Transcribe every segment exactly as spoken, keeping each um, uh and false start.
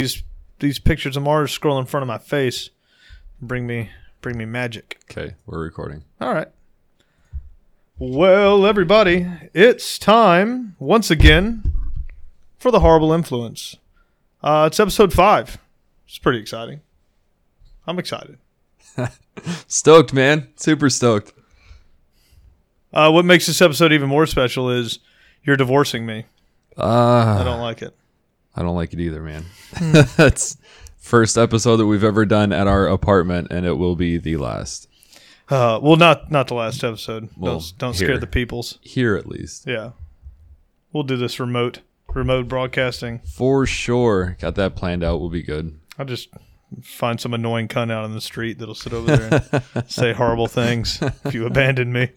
These these pictures of Mars scroll in front of my face. Bring me bring me magic. Okay, we're recording. All right. Well, everybody, it's time once again for the Horrible Influence. Uh, it's episode five. It's pretty exciting. I'm excited. Stoked, man. Super stoked. Uh, what makes this episode even more special is you're divorcing me. Uh, I don't like it. I don't like it either, man. That's first episode that we've ever done at our apartment, and it will be the last. Uh, well, not not the last episode. Well, don't don't here. scare the peoples. Here, at least. Yeah. We'll do this remote remote broadcasting. For sure. Got that planned out. Will be good. I'll just find some annoying cunt out on the street that'll sit over there and say horrible things if you abandon me.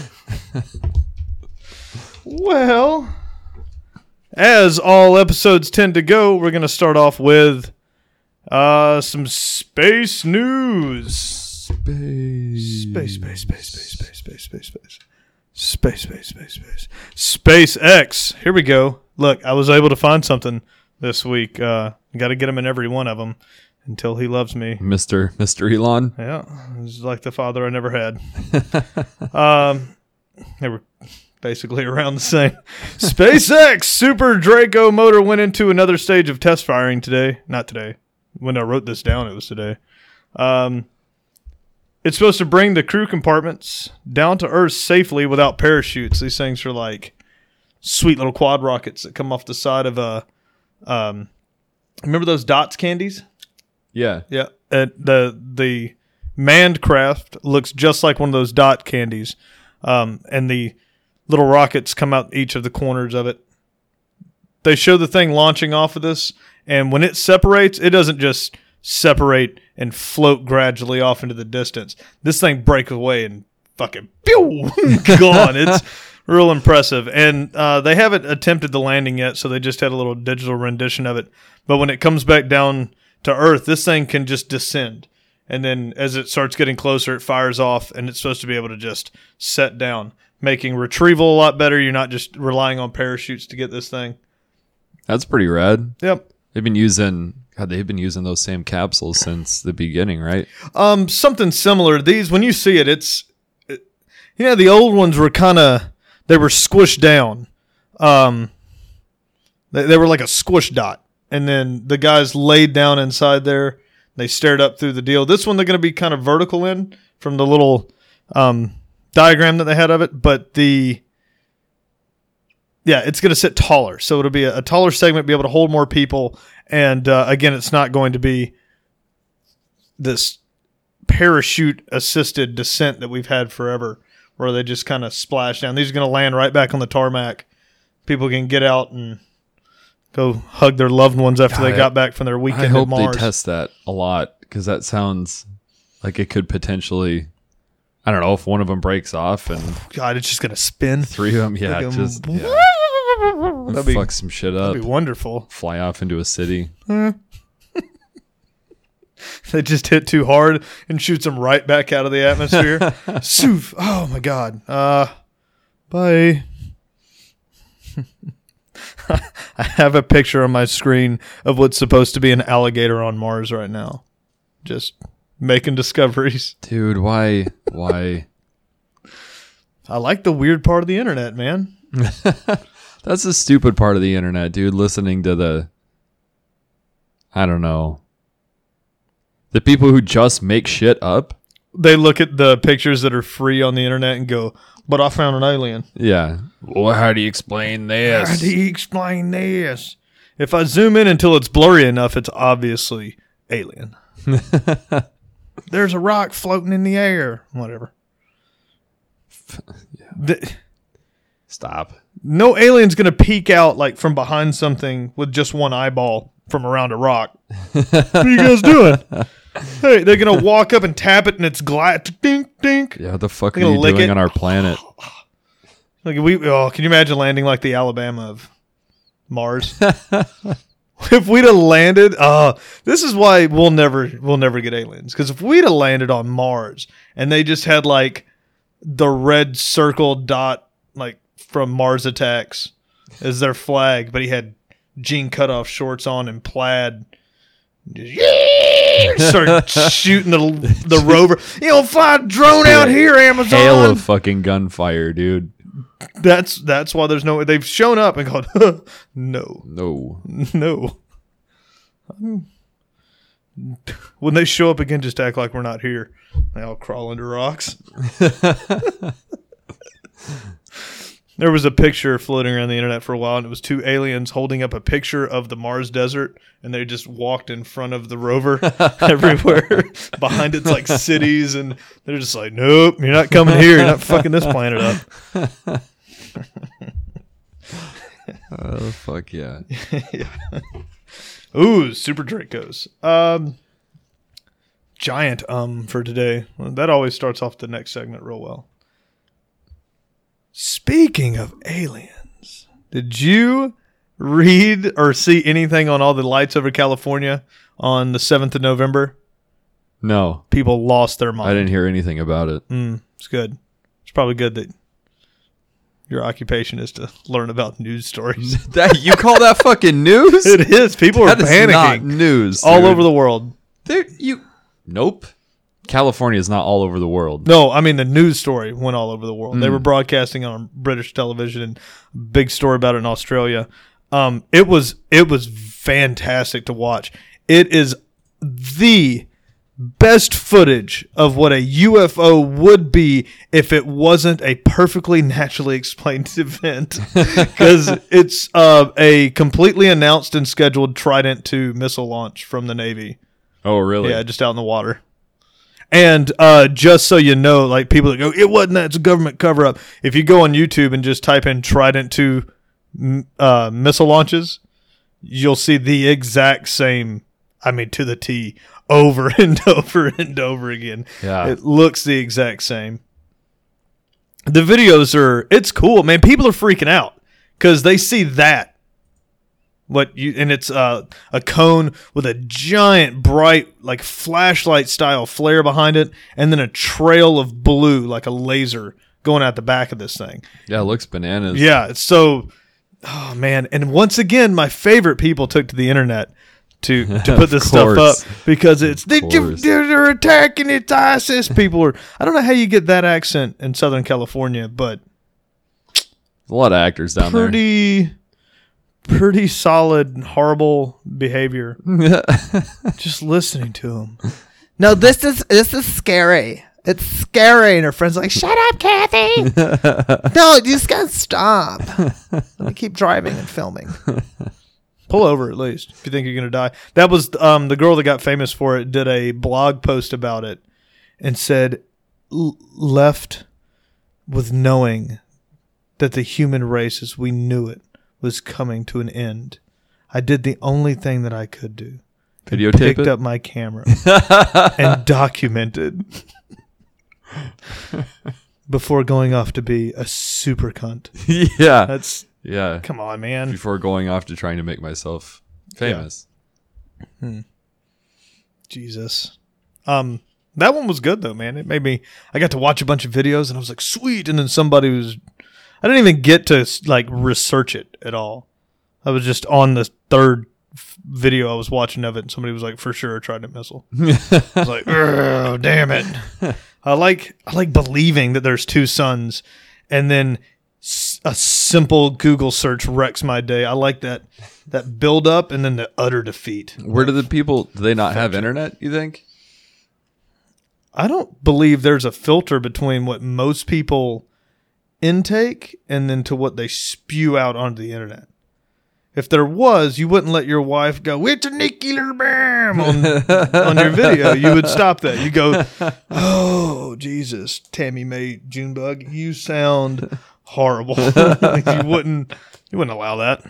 Well, as all episodes tend to go, we're going to start off with uh, some space news. Space. Space, space, space, space, space, space, space, space. Space, space, space, space. SpaceX. Here we go. Look, I was able to find something this week. Uh, got to get him in every one of them until he loves me. Mister Mister Elon. Yeah, he's like the father I never had. um, they were basically around the same. SpaceX Super Draco motor went into another stage of test firing today. Not today. When I wrote this down, it was today. Um, it's supposed to bring the crew compartments down to Earth safely without parachutes. These things are like sweet little quad rockets that come off the side of a. Um, remember those Dots candies? Yeah. Yeah. And the the manned craft looks just like one of those Dot candies, um, and the little rockets come out each of the corners of it. They show the thing launching off of this, and when it separates, it doesn't just separate and float gradually off into the distance. This thing breaks away and fucking pew, gone. It's real impressive. And uh, they haven't attempted the landing yet, so they just had a little digital rendition of it. But when it comes back down to Earth, this thing can just descend. And then as it starts getting closer, it fires off, and it's supposed to be able to just set down, making retrieval a lot better. You're not just relying on parachutes to get this thing. That's pretty rad. Yep. They've been using... God, they've been using those same capsules since the beginning, right? Um, something similar. These, when you see it, it's... It, you know, the old ones were kind of... They were squished down. Um, they, they were like a squish dot. And then the guys laid down inside there. They stared up through the deal. This one, they're going to be kind of vertical in from the little um, diagram that they had of it. But the... Yeah, it's going to sit taller. So it'll be a, a taller segment, be able to hold more people. And uh, again, it's not going to be this parachute-assisted descent that we've had forever, where they just kind of splash down. These are going to land right back on the tarmac. People can get out and go hug their loved ones after God, they got back from their weekend I hope at Mars. they test that a lot, because that sounds like it could potentially... I don't know if one of them breaks off and God, it's just going to spin. Three of them, yeah, Like a- just yeah. That'd be, fuck some shit up. that'd be wonderful. Fly off into a city. They just hit too hard and shoots them right back out of the atmosphere. Soof. Oh, my God. Uh, bye. I have a picture on my screen of what's supposed to be an alligator on Mars right now. Just making discoveries. Dude, why? Why? I like the weird part of the internet, man. That's the stupid part of the internet, dude. Listening to the, I don't know, the people who just make shit up. They look at the pictures that are free on the internet and go, but I found an alien. Yeah. Well, how do you explain this? How do you explain this? If I zoom in until it's blurry enough, it's obviously alien. There's a rock floating in the air. Whatever. Yeah. The, Stop. no alien's going to peek out like from behind something with just one eyeball from around a rock. What are you guys doing? Hey, they're going to walk up and tap it and it's glad. Dink, dink. Yeah, what the fuck are They're gonna you lick doing it. on our planet? Like we, oh, can you imagine landing like the Alabama of Mars? If we'd have landed, uh, this is why we'll never we'll never get aliens. Because if we'd have landed on Mars and they just had like the red circle dot like from Mars Attacks as their flag, but he had jean cutoff shorts on and plaid Just, yeah! Start shooting the the rover. You know, fly a drone out here, Amazon. Hail of fucking gunfire, dude. That's that's why there's no. They've shown up and gone, no, No. no. When they show up again, just act like we're not here. They all crawl under rocks. There was a picture floating around the internet for a while, and it was two aliens holding up a picture of the Mars desert, and they just walked in front of the rover everywhere. Behind it's like cities, and they're just like, nope, you're not coming here. You're not fucking this planet up. Oh, fuck yeah. Yeah. Ooh, Super Dracos. Um, giant um for today. Well, that always starts off the next segment real well. Speaking of aliens, did you read or see anything on all the lights over California on the seventh of November? No. People lost their mind. I didn't hear anything about it. Mm, it's good. It's probably good that your occupation is to learn about news stories. That you call that fucking news? It is. People That are is panicking. not news. All dude. over the world. There, you. Nope. California is not all over the world. No, I mean the news story went all over the world. Mm. They were broadcasting on British television, and big story about it in Australia. Um, it was it was fantastic to watch. It is the best footage of what a U F O would be if it wasn't a perfectly naturally explained event, because it's uh, a completely announced and scheduled Trident two missile launch from the Navy. Oh, really? Yeah, just out in the water. And uh, just so you know, like people that go, it wasn't that, it's a government cover up. If you go on YouTube and just type in Trident two uh, missile launches, you'll see the exact same, I mean, to the T, over and over and over again. Yeah. It looks the exact same. The videos are, it's cool, man. People are freaking out because they see that. What you and it's uh, a cone with a giant, bright, like flashlight style flare behind it, and then a trail of blue, like a laser, going out the back of this thing. Yeah, it looks bananas. Yeah, it's so, oh man! And once again, my favorite people took to the internet to to put this stuff up because it's they, they're attacking it's ISIS. People are. I don't know how you get that accent in Southern California, but There's a lot of actors down pretty. there. Pretty solid, horrible behavior. Just listening to him. No, this is this is scary. It's scary. And her friend's like, shut up, Kathy. No, you just gotta stop. Let me keep driving and filming. Pull over at least if you think you're gonna die. That was um, the girl that got famous for it did a blog post about it and said, left with knowing that the human race as we knew it was coming to an end. I did the only thing that I could do. Videotape picked it? up my camera and documented before going off to be a super cunt. Yeah. That's yeah. Come on, man. Before going off to trying to make myself famous. Yeah. Hmm. Jesus. Um that one was good though, man. It made me I got to watch a bunch of videos and I was like, sweet, and then somebody was I didn't even get to like research it at all. I was just on the third f- video I was watching of it, and somebody was like, "For sure, Trident missile." I was like, "Oh, damn it!" I like I like believing that there's two suns, and then s- a simple Google search wrecks my day. I like that that build up and then the utter defeat. Where do the people? Do they not have internet? You think? I don't believe there's a filter between what most people intake and then to what they spew out onto the internet. If there was, you wouldn't let your wife go, it's a nuclear bomb on, on your video. You would stop that. You go, oh, Jesus, Tammy Mae Junebug, you sound horrible. Like you wouldn't you wouldn't allow that.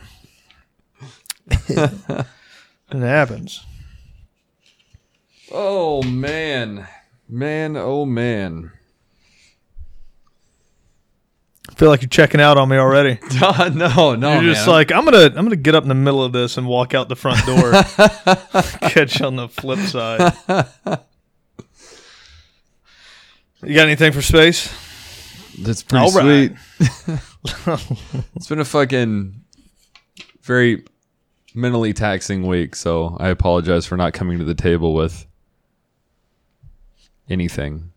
And it happens. Oh, man. Man, oh, man. I feel like you're checking out on me already. no, no, no. You're just man. like, I'm gonna I'm gonna get up in the middle of this and walk out the front door. Catch you on the flip side. You got anything for space? That's pretty All right. sweet. It's been a fucking very mentally taxing week, so I apologize for not coming to the table with anything.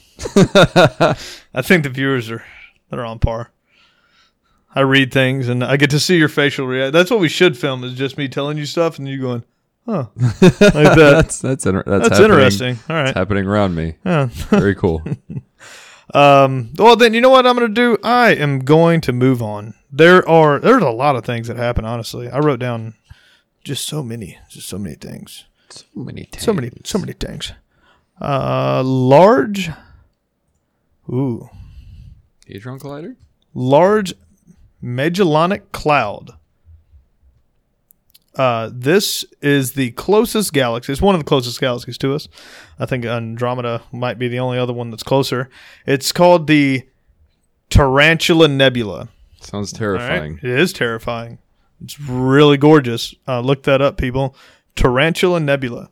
I think the viewers are they're on par. I read things and I get to see your facial reaction. That's what we should film, is just me telling you stuff and you going, huh. Like that. that's that's, inter- that's, that's happening. interesting. All right. It's happening around me. Yeah. Very cool. Um, well, then, you know what I'm going to do? I am going to move on. There are there's a lot of things that happen, honestly. I wrote down just so many, just so many things. So many things. So many, so many things. Uh, large, ooh. Hadron Collider? Large Magellanic Cloud. Uh, this is the closest galaxy. It's one of the closest galaxies to us. I think Andromeda might be the only other one that's closer. It's called the Tarantula Nebula. Sounds All terrifying. right? It is terrifying. It's really gorgeous. Uh, look that up, people. Tarantula Nebula.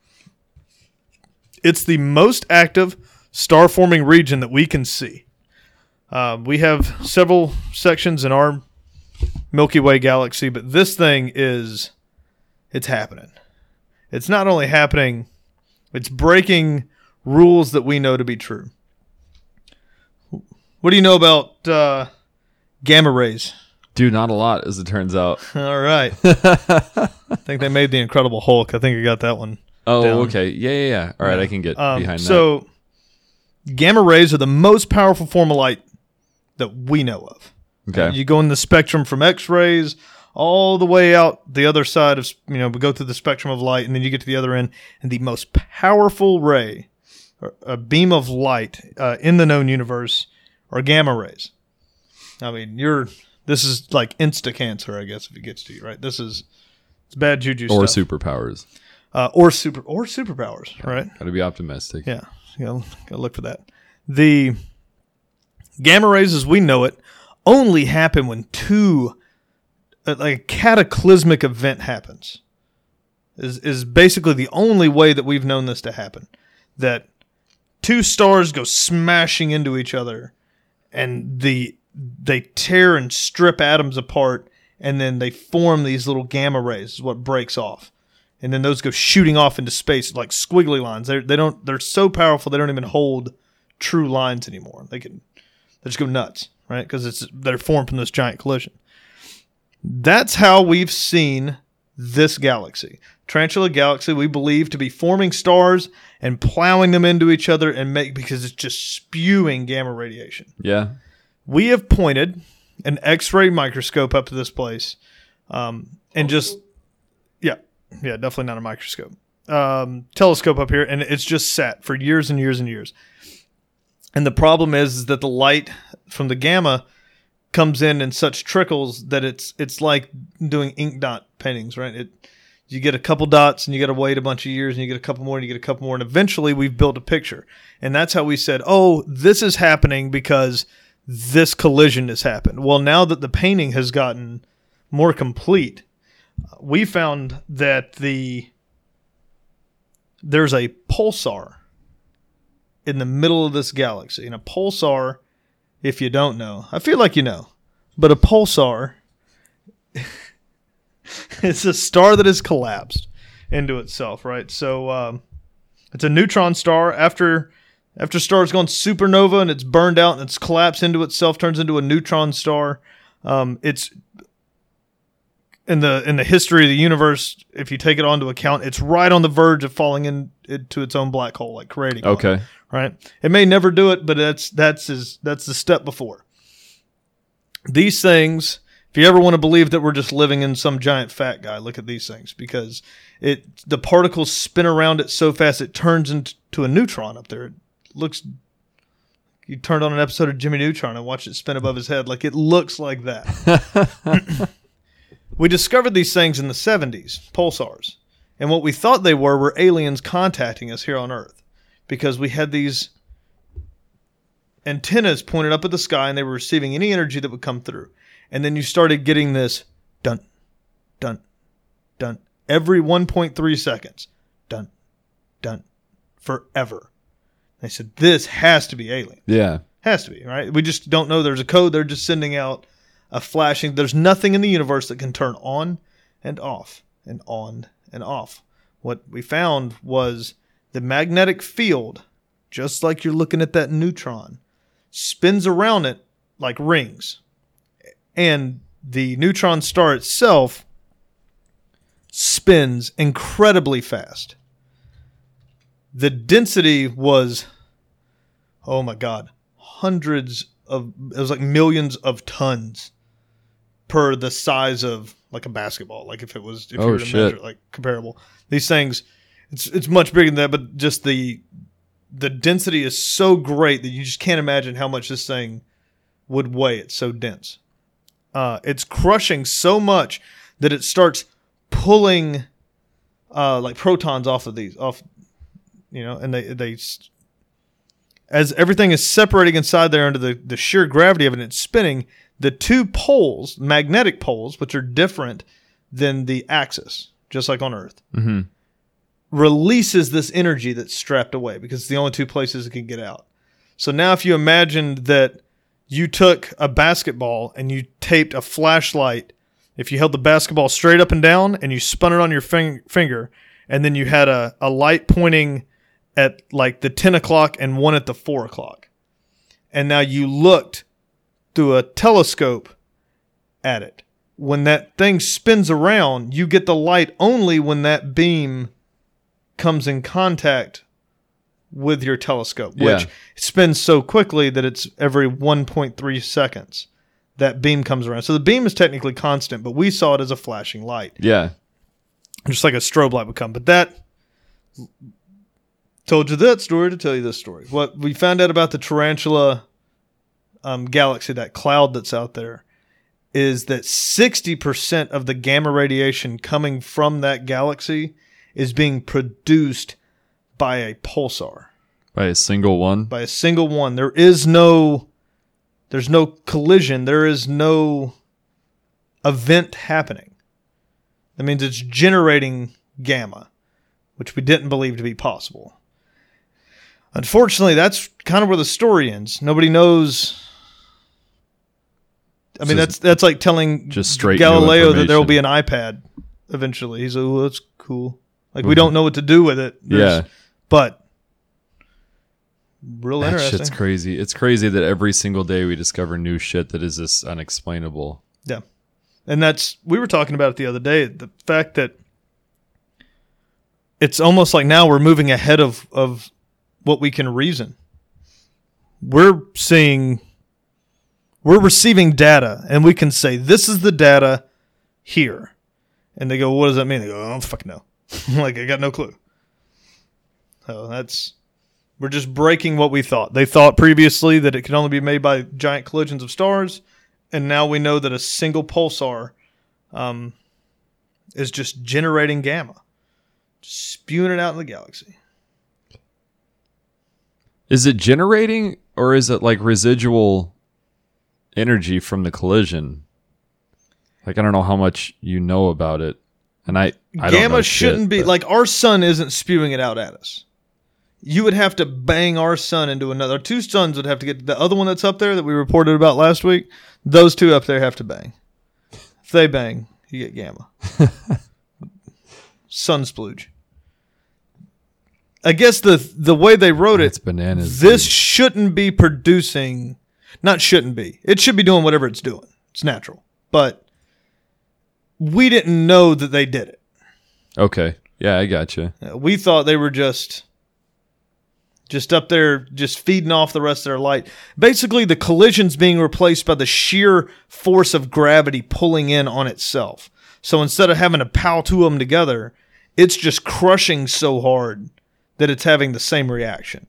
It's the most active star-forming region that we can see. Uh, we have several sections in our Milky Way galaxy, but this thing is, it's happening. It's not only happening, it's breaking rules that we know to be true. What do you know about uh, gamma rays? Dude, not a lot, as it turns out. All right. I think they made the Incredible Hulk. I think I got that one. Oh, down. okay. Yeah, yeah, yeah. All right, Yeah. I can get Um, behind that. so, gamma rays are the most powerful form of light that we know of. Okay. You go in the spectrum from X-rays all the way out the other side of, you know, we go through the spectrum of light, and then you get to the other end, and the most powerful ray, or a beam of light uh, in the known universe, are gamma rays. I mean, you're this is like insta cancer, I guess, if it gets to you, right? This is it's bad juju or stuff. superpowers. Uh, or super or superpowers, right? Got to be optimistic. Yeah, you gotta, gotta look for that. The gamma rays, as we know it, only happen when two, uh, like a cataclysmic event happens. Is is basically the only way that we've known this to happen. That two stars go smashing into each other, and the they tear and strip atoms apart, and then they form these little gamma rays. Is what breaks off. And then those go shooting off into space like squiggly lines. They they don't they're so powerful they don't even hold true lines anymore. They can they just go nuts, right? Because it's they're formed from this giant collision. That's how we've seen this galaxy. Tarantula Galaxy, we believe to be forming stars and plowing them into each other and make because it's just spewing gamma radiation. Yeah. We have pointed an X-ray microscope up to this place, um, and just yeah. Yeah, definitely not a microscope. Um, telescope up here, and it's just sat for years and years and years. And the problem is, is that the light from the gamma comes in in such trickles that it's it's like doing ink dot paintings, right? It you get a couple dots, and you got to wait a bunch of years, and you get a couple more, and you get a couple more, and eventually we've built a picture. And that's how we said, oh, this is happening because this collision has happened. Well, now that the painting has gotten more complete, we found that the there's a pulsar in the middle of this galaxy. And a pulsar, if you don't know, I feel like you know, but a pulsar is a star that has collapsed into itself, right? So um, it's a neutron star. After after a star's gone supernova and it's burned out and it's collapsed into itself, turns into a neutron star. Um, it's In the in the history of the universe, if you take it onto account, it's right on the verge of falling in, into its own black hole, like creating. Okay. One, right. It may never do it, but that's that's his, that's the step before. These things, if you ever want to believe that we're just living in some giant fat guy, look at these things because it the particles spin around it so fast it turns into a neutron up there. It looks. You turned on an episode of Jimmy Neutron and watched it spin above his head, like it looks like that. We discovered these things in the seventies, pulsars. And what we thought they were were aliens contacting us here on Earth because we had these antennas pointed up at the sky and they were receiving any energy that would come through. And then you started getting this dun, dun, dun, every one point three seconds. Dun, dun, forever. They said, this has to be alien. Yeah. Has to be, right? We just don't know there's a code. They're just sending out a flashing. There's nothing in the universe that can turn on and off and on and off. What we found was the magnetic field, just like you're looking at that neutron, spins around it like rings. And the neutron star itself spins incredibly fast. The density was, oh my God, hundreds of, it was like millions of tons per the size of like a basketball. Like if it was, if Oh, you were to shit. measure it, like comparable. These things, it's it's much bigger than that, but just the the density is so great that you just can't imagine how much this thing would weigh. It's so dense. Uh, it's crushing so much that it starts pulling uh, like protons off of these, off, you know, and they they as everything is separating inside there under the, the sheer gravity of it, and it's spinning. The two poles, magnetic poles, which are different than the axis, just like on Earth, Mm-hmm. releases this energy that's strapped away because it's the only two places it can get out. So now if you imagined that you took a basketball and you taped a flashlight, if you held the basketball straight up and down and you spun it on your fing- finger, and then you had a, a light pointing at like the ten o'clock and one at the four o'clock. And now you looked through a telescope at it. When that thing spins around, you get the light only when that beam comes in contact with your telescope, Yeah. which spins so quickly that it's every one point three seconds that beam comes around. So the beam is technically constant, but we saw it as a flashing light, Yeah. just like a strobe light would come. But that told you that story to tell you this story. What we found out about the Tarantula um, galaxy, that cloud that's out there, is that sixty percent of the gamma radiation coming from that galaxy is being produced by a pulsar, By a single one. by a single one. There is no, there's no collision. There is no event happening. That means it's generating gamma, which we didn't believe to be possible. Unfortunately, that's kind of where the story ends. Nobody knows. I mean, So that's that's like telling just straight new Galileo that there will be an information. iPad eventually. He's like, "Oh, that's cool." Like we don't know what to do with it. There's- Yeah. but real That interesting. shit's crazy. It's crazy that every single day we discover new shit that is this unexplainable. Yeah. And that's, we were talking about it the other day, the fact that it's almost like now we're moving ahead of, of what we can reason. We're seeing, we're receiving data, and we can say, this is the data here. And they go, what does that mean? They go, I don't fucking know. Like, I got no clue. So that's, we're just breaking what we thought. They thought previously that it could only be made by giant collisions of stars. And now we know that a single pulsar um, is just generating gamma, just spewing it out in the galaxy. Is it generating or is it like residual energy from the collision? Like, I don't know how much you know about it. And I, I don't know Gamma shit, shouldn't be, but- like, our sun isn't spewing it out at us. You would have to bang our sun into another. Two suns would have to get, the other one that's up there that we reported about last week, those two up there have to bang. If they bang, you get gamma. Sun splooge. I guess the the way they wrote It's it, bananas. this dude. shouldn't be producing, not shouldn't be. It should be doing whatever it's doing. It's natural. But we didn't know that they did it. Okay. Yeah, I got you. Uh, We thought they were just just up there just feeding off the rest of their light. Basically, the collision's being replaced by the sheer force of gravity pulling in on itself. So instead of having to pow two of them together, it's just crushing so hard that it's having the same reaction.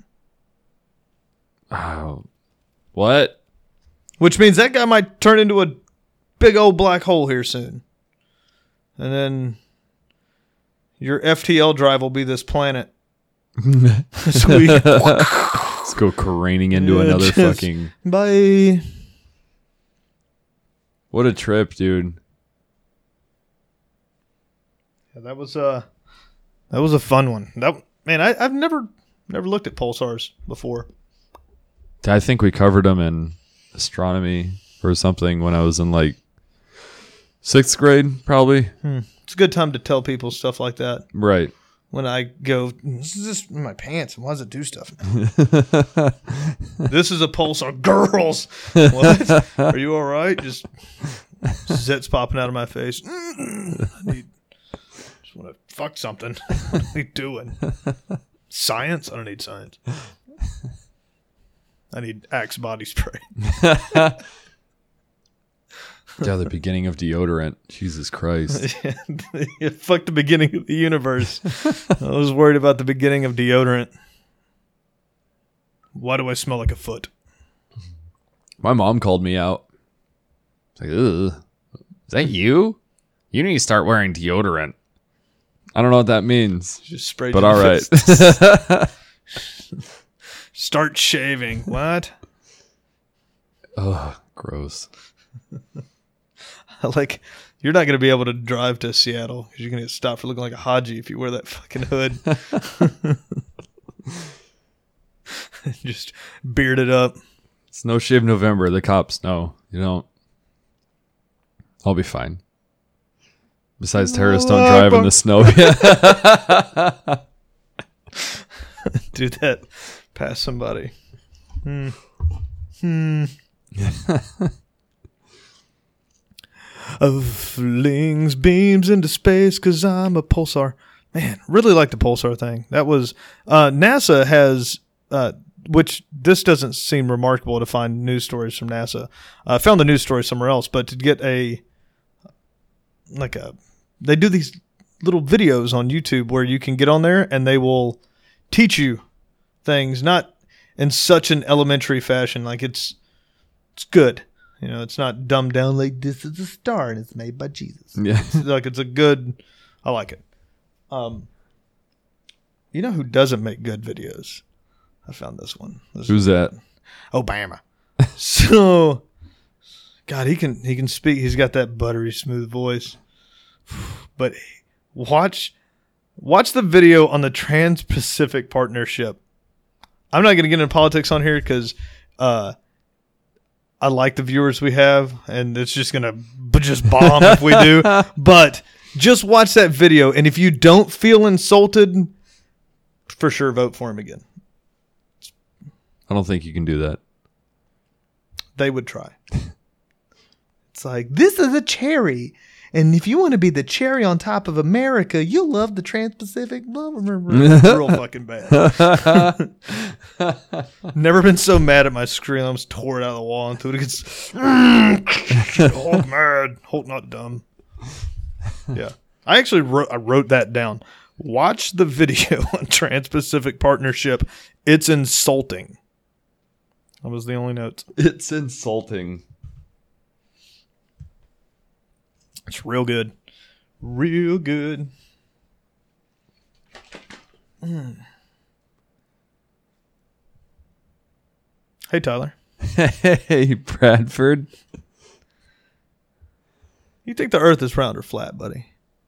Oh, what? Which means that guy might turn into a big old black hole here soon. And then your F T L drive will be this planet. Sweet. Let's go careening into Yeah, another just- fucking. Bye. What a trip, dude. Yeah, that was uh that was a fun one. That man, I, I've never never looked at pulsars before. I think we covered them in astronomy or something when I was in like Sixth grade, probably. Hmm. It's a good time to tell people stuff like that. Right. When I go, this is just in my pants. Why does it do stuff now? This is a pulsar. Girls! What? Are you all right? Just zits popping out of my face. Mm, I need, just want to fuck something. What are we doing? Science? I don't need science. I need Axe body spray. Yeah, the beginning of deodorant. Jesus Christ. Yeah, fuck the beginning of the universe. I was worried about the beginning of deodorant. Why do I smell like a foot? My mom called me out. It's like, ugh. Is that you? You need to start wearing deodorant. I don't know what that means. Just spray. But all right. Start shaving. What? Oh, gross. Like, you're not going to be able to drive to Seattle because you're going to get stopped for looking like a Haji if you wear that fucking hood. Just bearded up. It's no shave November. The cops know. You don't. I'll be fine. Besides, terrorists don't drive in the snow. Do that past somebody. Hmm. Hmm. Of flings beams into space because I'm a pulsar. Man, really like the pulsar thing. That was uh, NASA has, uh, which this doesn't seem remarkable to find news stories from NASA. I uh, found the news story somewhere else, but to get a like a, they do these little videos on YouTube where you can get on there and they will teach you things, not in such an elementary fashion. Like it's it's good. You know, it's not dumbed down like this is a star and it's made by Jesus. Yeah. It's like it's a good, I like it. Um, you know who doesn't make good videos? I found this one. This Who's that? Obama. So, God, he can he can speak. He's got that buttery smooth voice. But watch watch the video on the Trans-Pacific Partnership. I'm not going to get into politics on here because uh, I like the viewers we have, and it's just going to just bomb if we do. But just watch that video, and if you don't feel insulted, for sure vote for him again. I don't think you can do that. They would try. It's like, this is a cherry. And if you want to be the cherry on top of America, you'll love the Trans-Pacific. Blah, blah, blah, blah. Real fucking bad. Never been so mad at my screen. I almost tore it out of the wall and threw it against. Hulk mad. Hulk not dumb. Yeah. I actually wrote, I wrote that down. Watch the video on Trans-Pacific Partnership. It's insulting. That was the only note. It's insulting. It's real good. Real good. Mm. Hey, Tyler. Hey, Bradford. You think the earth is round or flat, buddy?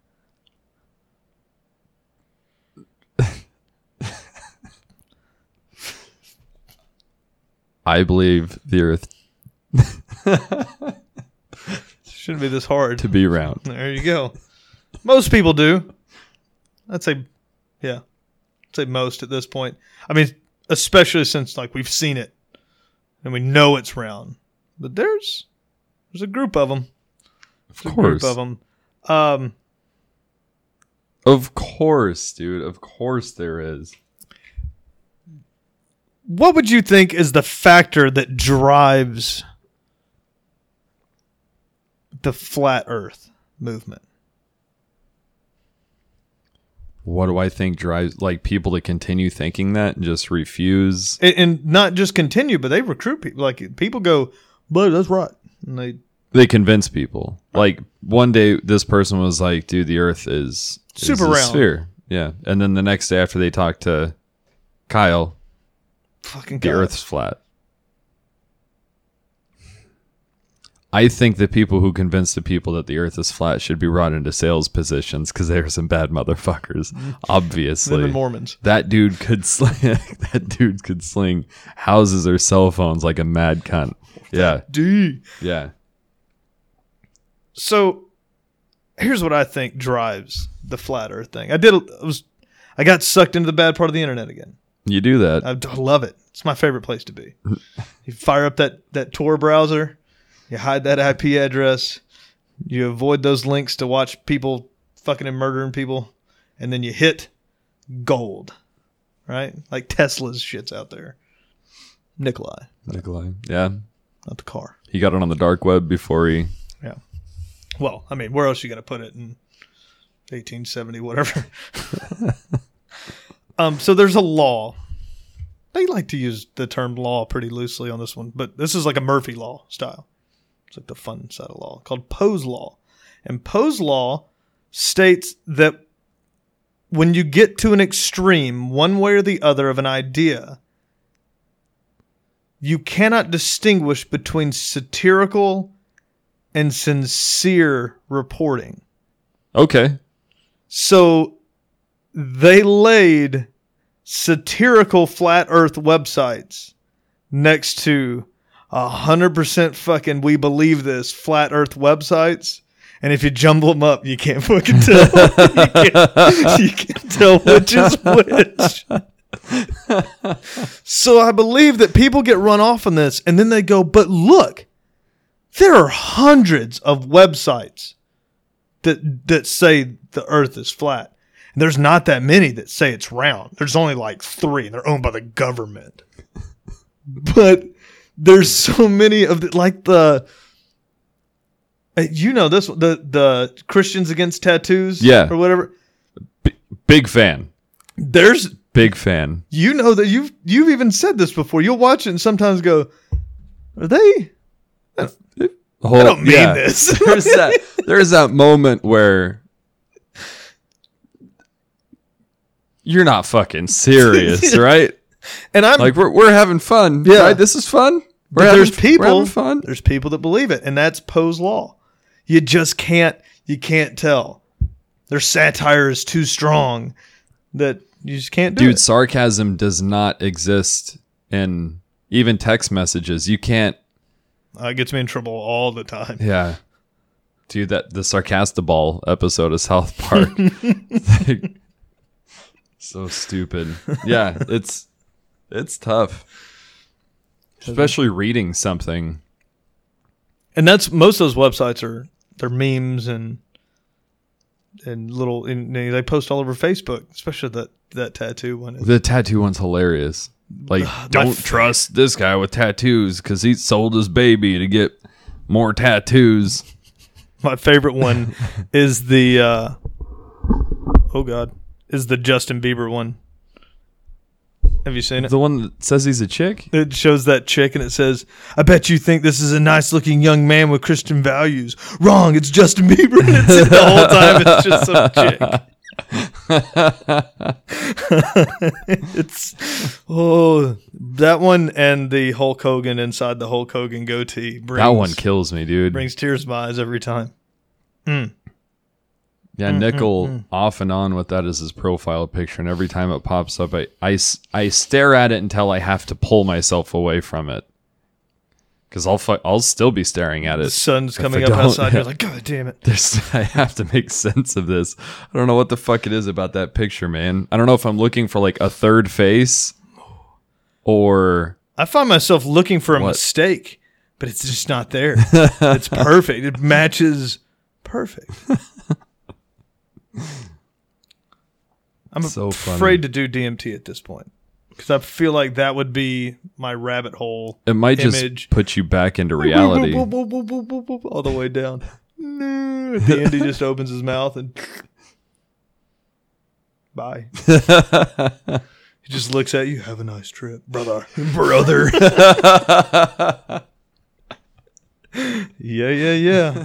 I believe the earth shouldn't be this hard to be round. There you go. Most people do. I'd say, yeah, I'd say most at this point. I mean, especially since like we've seen it and we know it's round. But there's there's a group of them. Of There's course, a group of them. Um, of course, dude. Of course, there is. What would you think is the factor that drives the flat Earth movement? What do I think drives like people to continue thinking that and just refuse? And, and not just continue, but they recruit people. Like people go, "But that's right," and they they convince people. Like one day, this person was like, "Dude, the Earth is, is super a round." Sphere." Yeah, and then the next day after they talked to Kyle, fucking the God. Earth's flat. I think the people who convince the people that the Earth is flat should be brought into sales positions because there are some bad motherfuckers. Obviously, Them and Mormons. that dude could sling. That dude could sling houses or cell phones like a mad cunt. Yeah, D. yeah. So here's what I think drives the flat Earth thing. I did. I was. I got sucked into the bad part of the internet again. You do that. I, I love it. It's my favorite place to be. You fire up that that Tor browser. You hide that I P address. You avoid those links to watch people fucking and murdering people, and then you hit gold, right? Like Tesla's shit's out there. Nikolai. Nikolai. Yeah. Not the car. He got it on the dark web before he... Yeah. Well, I mean, where else are you going to put it in eighteen seventy, whatever? um. So there's a law. They like to use the term law pretty loosely on this one, but this is like a Murphy law style. It's like the fun side of law, called Poe's law. And Poe's law states that when you get to an extreme, one way or the other, of an idea, you cannot distinguish between satirical and sincere reporting. Okay. So they laid satirical flat earth websites next to a hundred percent fucking we believe this flat earth websites. And if you jumble them up, you can't fucking tell. you, can't, you can't tell which is which. So I believe that people get run off on this, and then they go, but look, there are hundreds of websites that that say the earth is flat. And there's not that many that say it's round. There's only like three. They're owned by the government. But there's so many of the, like the... You know this, the the Christians Against Tattoos, yeah, or whatever. B- big fan. There's big fan. You know that you've you've even said this before. You'll watch it and sometimes go, "Are they? I don't, whole, I don't mean yeah. this." there's that. There's that moment where you're not fucking serious, right? And I'm like, we're we're having fun, yeah. right? This is fun. We're but having, there's people. We're having fun. There's people that believe it, and that's Poe's law. You just can't, you can't tell. Their satire is too strong that you just can't do Dude, it. sarcasm does not exist in even text messages. You can't. Uh, it gets me in trouble all the time. Yeah. Dude, that the Sarcastaball episode of South Park. Like, so stupid. Yeah, it's it's tough. Especially reading something. And that's, most of those websites are, they're memes and and little, and they post all over Facebook, especially that, that tattoo one. The tattoo one's hilarious. Like, Uh, don't f- trust this guy with tattoos because he sold his baby to get more tattoos. My favorite one is the, uh, oh God, is the Justin Bieber one. Have you seen it? The one that says he's a chick? It shows that chick and it says, I bet you think this is a nice looking young man with Christian values. Wrong, it's Justin Bieber. And it's, the whole time it's just some chick. It's, oh, that one and the Hulk Hogan inside the Hulk Hogan goatee. Brings, That one kills me, dude. Brings tears to my eyes every time. Mm. Yeah, Mm, Nickel mm, mm. off and on with that as his profile picture, and every time it pops up, I, I, s- I stare at it until I have to pull myself away from it. Because I'll fu- I'll still be staring at The it. sun's if coming I up don't- outside. You're like, God damn it. There's, I have to make sense of this. I don't know what the fuck it is about that picture, man. I don't know if I'm looking for like a third face or... I find myself looking for a What? mistake, but it's just not there. It's perfect. It matches perfect. I'm So funny. afraid to do D M T at this point because I feel like that would be my rabbit hole. It might image. just put you back into reality. All the way down. No. At the end, he just opens his mouth and bye. He just looks at you. Have a nice trip, brother. Brother. Yeah, yeah, yeah.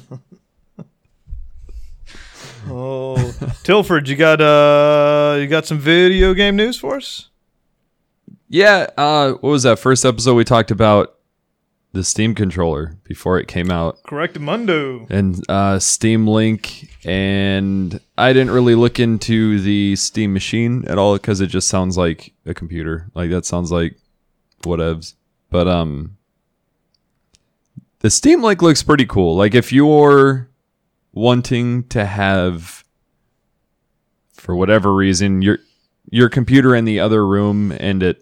Oh, Tilford, you got uh, you got some video game news for us? Yeah, uh, what was that first episode we talked about the Steam controller before it came out? Correctamundo. And uh, Steam Link, and I didn't really look into the Steam machine at all because it just sounds like a computer. Like that sounds like whatevs. But um, the Steam Link looks pretty cool. Like if you're wanting to have, for whatever reason, your your computer in the other room and it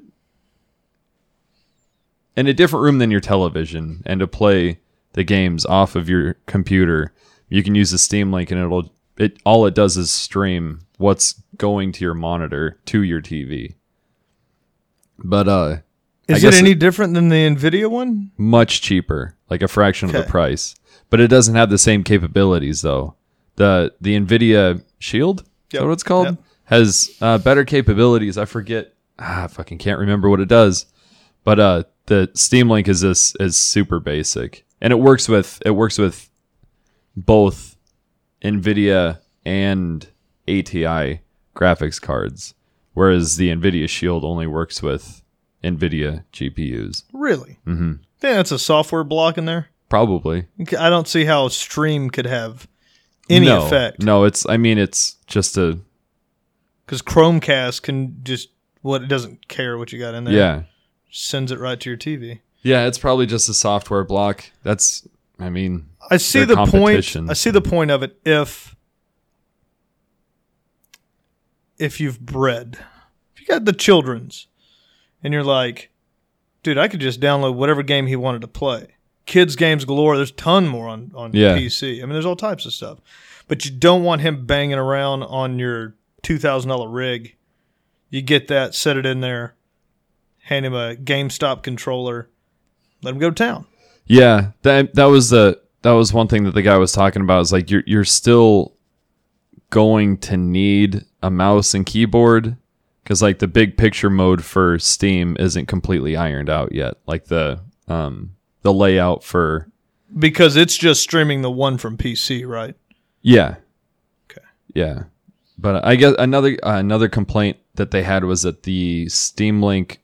in a different room than your television, and to play the games off of your computer, you can use the Steam Link, and it'll it all it does is stream what's going to your monitor to your T V. But uh, is it any different than the NVIDIA one? Much cheaper, like a fraction okay. of the price. But it doesn't have the same capabilities, though. The the NVIDIA Shield, yep. is that what it's called? Yep. Has uh, better capabilities. I forget. Ah, I fucking can't remember what it does. But uh, the Steam Link is this is super basic, and it works with it works with both NVIDIA and A T I graphics cards, whereas the NVIDIA Shield only works with NVIDIA G P Us. Really? Mm-hmm. I think that's a software block in there. Probably. I don't see how a stream could have any no, effect. No, it's. I mean, it's just a. Because Chromecast can just what it doesn't care what you got in there. Yeah. Sends it right to your T V. Yeah, it's probably just a software block. That's. I mean. I see the point. I see the point of it. If. If you've bred, if you got the children's, and you're like, dude, I could just download whatever game he wanted to play. Kids games galore. There's a ton more on, on yeah. P C. I mean, there's all types of stuff. But you don't want him banging around on your two thousand dollars rig. You get that, set it in there, hand him a GameStop controller, let him go to town. Yeah, that that was the that was one thing that the guy was talking about. Is like you're you're still going to need a mouse and keyboard, because like the big picture mode for Steam isn't completely ironed out yet. Like the um. The layout for... Because it's just streaming the one from P C, right? Yeah. Okay. Yeah. But I guess another uh, another complaint that they had was that the Steam Link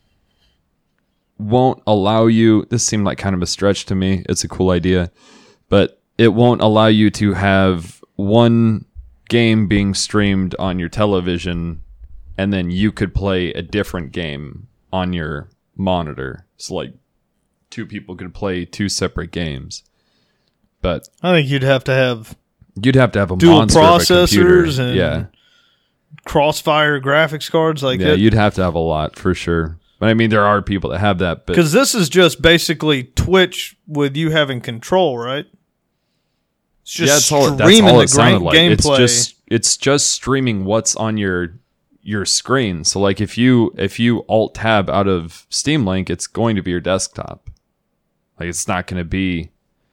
won't allow you... This seemed like kind of a stretch to me. It's a cool idea. But it won't allow you to have one game being streamed on your television, and then you could play a different game on your monitor. So like... two people could play two separate games, but I think you'd have to have you'd have to have a dual monster processors of a and yeah. crossfire graphics cards like yeah, that. You'd have to have a lot for sure. But I mean, there are people that have that, because this is just basically Twitch with you having control, right? It's just yeah, that's all, streaming that's all the it sounded gra- like. gameplay. It's just it's just streaming what's on your your screen. So like if you if you alt tab out of Steam Link, it's going to be your desktop. Like it's not going to be.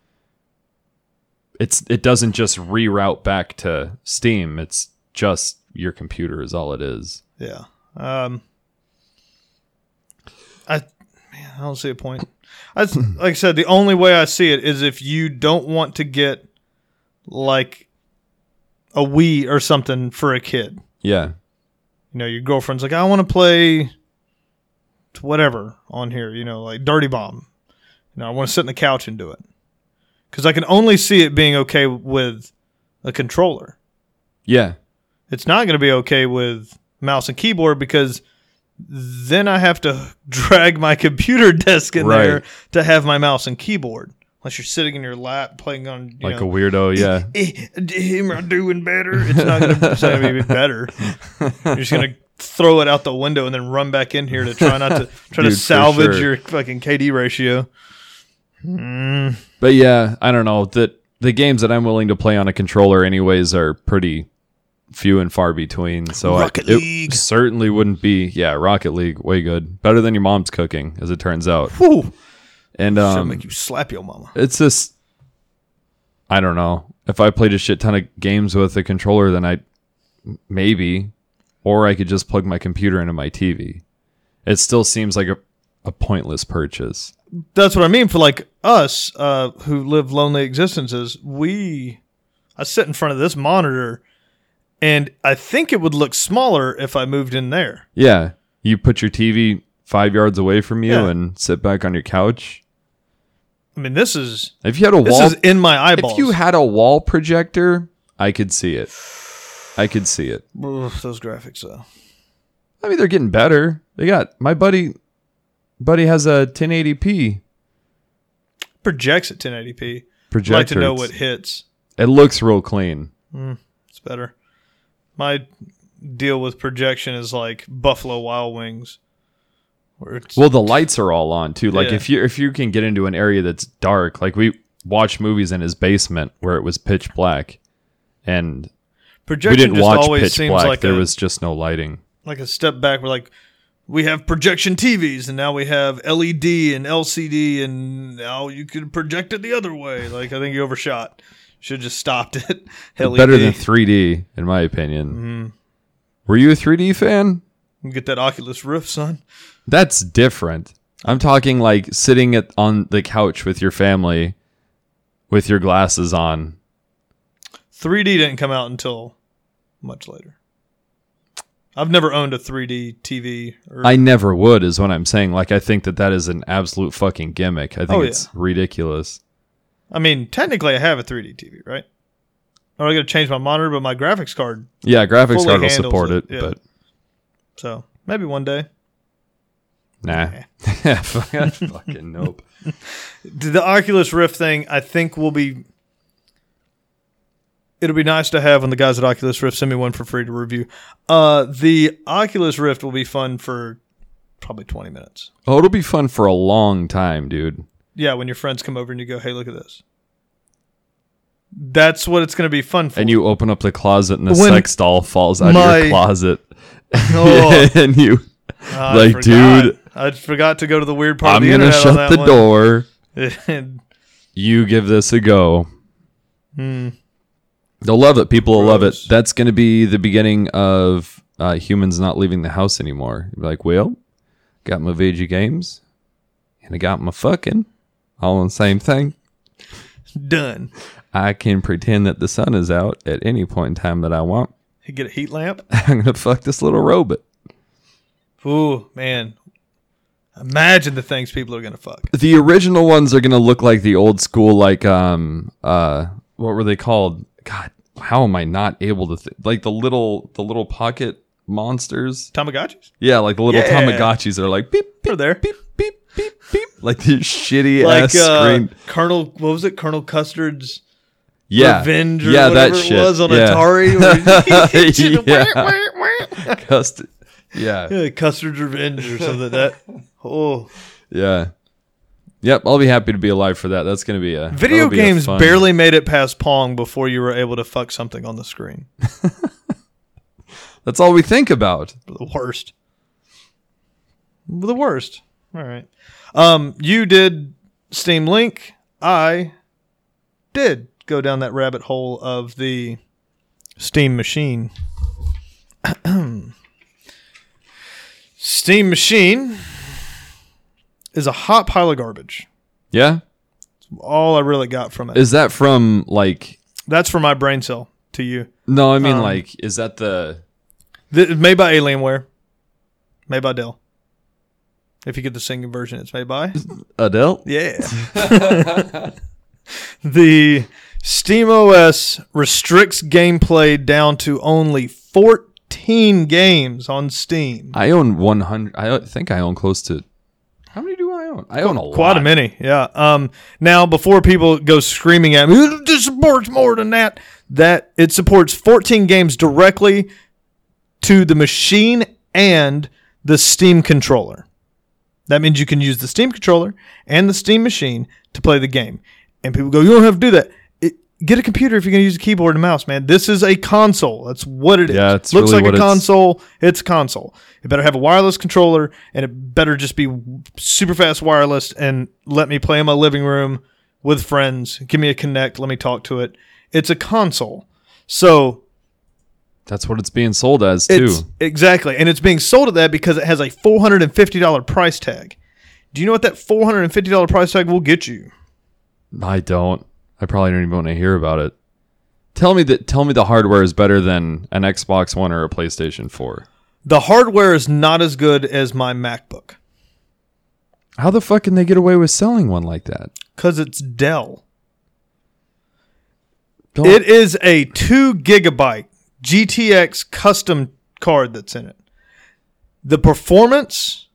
It's it doesn't just reroute back to Steam. It's just your computer is all it is. Yeah. Um. I man, I don't see a point. I like I said, the only way I see it is if you don't want to get like a Wii or something for a kid. Yeah. You know, your girlfriend's like, I want to play whatever on here. You know, like Dirty Bomb. You know, I want to sit on the couch and do it. Because I can only see it being okay with a controller. Yeah. It's not going to be okay with mouse and keyboard, because then I have to drag my computer desk in right. there to have my mouse and keyboard. Unless you're sitting in your lap playing on, you like know, a weirdo, yeah. Am I doing better? It's not going to be better. You're just going to throw it out the window and then run back in here to try not to try Dude, to salvage sure. your fucking K D ratio. Mm. But yeah, I don't know. The, the games that I'm willing to play on a controller anyways are pretty few and far between. So Rocket I, League. It certainly wouldn't be, yeah, Rocket League, way good. Better than your mom's cooking, as it turns out. Whew. And Should um, make you slap your mama. It's just, I don't know. If I played a shit ton of games with a controller, then I maybe, or I could just plug my computer into my T V. It still seems like a, a pointless purchase. That's what I mean. For like us uh, who live lonely existences, we, I sit in front of this monitor, and I think it would look smaller if I moved in there. Yeah, you put your T V five yards away from you Yeah. and sit back on your couch. I mean, this is If you had a this wall, is in my eyeballs. if you had a wall projector, I could see it. I could see it. Ugh, those graphics, though. I mean, they're getting better. They got my buddy. Buddy has a ten eighty p Projects at ten eighty p. projector. I'd like to know It's- what hits. It looks real clean. Mm, it's better. My deal with projection is like Buffalo Wild Wings. Where it's, well, the lights are all on too. Like Yeah. if you if you can get into an area that's dark, like we watched movies in his basement where it was pitch black, and projection we didn't just watch always pitch seems black. like There a, was just no lighting. like a step back. We're like, we have projection T Vs, and now we have L E D and L C D, and now you can project it the other way. Like, I think you overshot. Should have just stopped it. L E D. Better than three D, in my opinion. Mm-hmm. Were you a three D fan? You get that Oculus Rift, son. That's different. I'm talking like sitting at on the couch with your family with your glasses on. three D didn't come out until much later. I've never owned a three D T V. Or, I never would, is what I'm saying. Like, I think that that is an absolute fucking gimmick. I think Oh, it's yeah. ridiculous. I mean, technically, I have a three D T V, right? Or I got to change my monitor, but my graphics card. Yeah, graphics Fully card will handles support it, it, yeah. but So maybe one day. nah. Nah. Fucking nope. The Oculus Rift thing, I think, will be. It'll be nice to have when the guys at Oculus Rift send me one for free to review. Uh, the Oculus Rift will be fun for probably twenty minutes. Oh, it'll be fun for a long time, dude. Yeah, when your friends come over and you go, hey, look at this. That's what it's going to be fun for. And you open up the closet and the When sex doll falls out my- of your closet. Oh. and you, I like, forgot. dude, I forgot to go to the weird part I'm of the going to internet on shut that the one. door. And, You give this a go. hmm. They'll love it. People will love it. Gross. That's going to be the beginning of uh, humans not leaving the house anymore. You'll be like, well, got my video games and I got my fucking all in the same thing. Done. I can pretend that the sun is out at any point in time that I want. You get a heat lamp. I'm going to fuck this little robot. Ooh, man. Imagine the things people are going to fuck. The original ones are going to look like the old school, like, um, uh, what were they called? God, how am I not able to think? Like the little, the little pocket monsters. Tamagotchis? Yeah, like the little Yeah. Tamagotchis that are like beep, They're beep, there. beep, beep, beep, beep. Like this shitty Like ass uh, screen. Colonel, what was it? Colonel Custard's Yeah. Revenge or yeah, whatever that it shit. was on yeah. Atari. Where yeah. Cust- yeah. yeah, Custard's Revenge or something like that. Oh. Yeah. Yep, I'll be happy to be alive for that. That's going to be a Video that'll be a games fun- barely made it past Pong before you were able to fuck something on the screen. That's all we think about. The worst. The worst. All right. Um, you did Steam Link. I did go down that rabbit hole of the Steam Machine. Steam Machine is a hot pile of garbage. Yeah? All I really got from it. Is that from like That's for my brain cell to you. No, I mean Um, like is that the Th- made by Alienware. Made by Dell. If you get the singing version, it's made by Adele? Yeah. The SteamOS restricts gameplay down to only fourteen games on Steam. I own one hundred. I think I own close to. How many do I own? I own a lot. Quite a many, yeah. Um, now, before people go screaming at me, it supports more than that. That it supports fourteen games directly to the machine and the Steam controller. That means you can use the Steam controller and the Steam machine to play the game. And people go, you don't have to do that. It, get a computer if you're going to use a keyboard and mouse, man. This is a console. That's what it is. Yeah, it's Looks really like what a it's- console. It's a console. It better have a wireless controller, and it better just be super fast wireless and let me play in my living room with friends. Give me a Kinect. Let me talk to it. It's a console. So That's what it's being sold as too. it's exactly, and it's being sold at that because it has a four hundred fifty dollars price tag. Do you know what that four hundred fifty dollars price tag will get you? I don't. I probably don't even want to hear about it. Tell me that. Tell me the hardware is better than an Xbox One or a PlayStation four. The hardware is not as good as my MacBook How the fuck can they get away with selling one like that? because it's Dell. Don't- It is a two gigabyte G T X custom card that's in it. The performance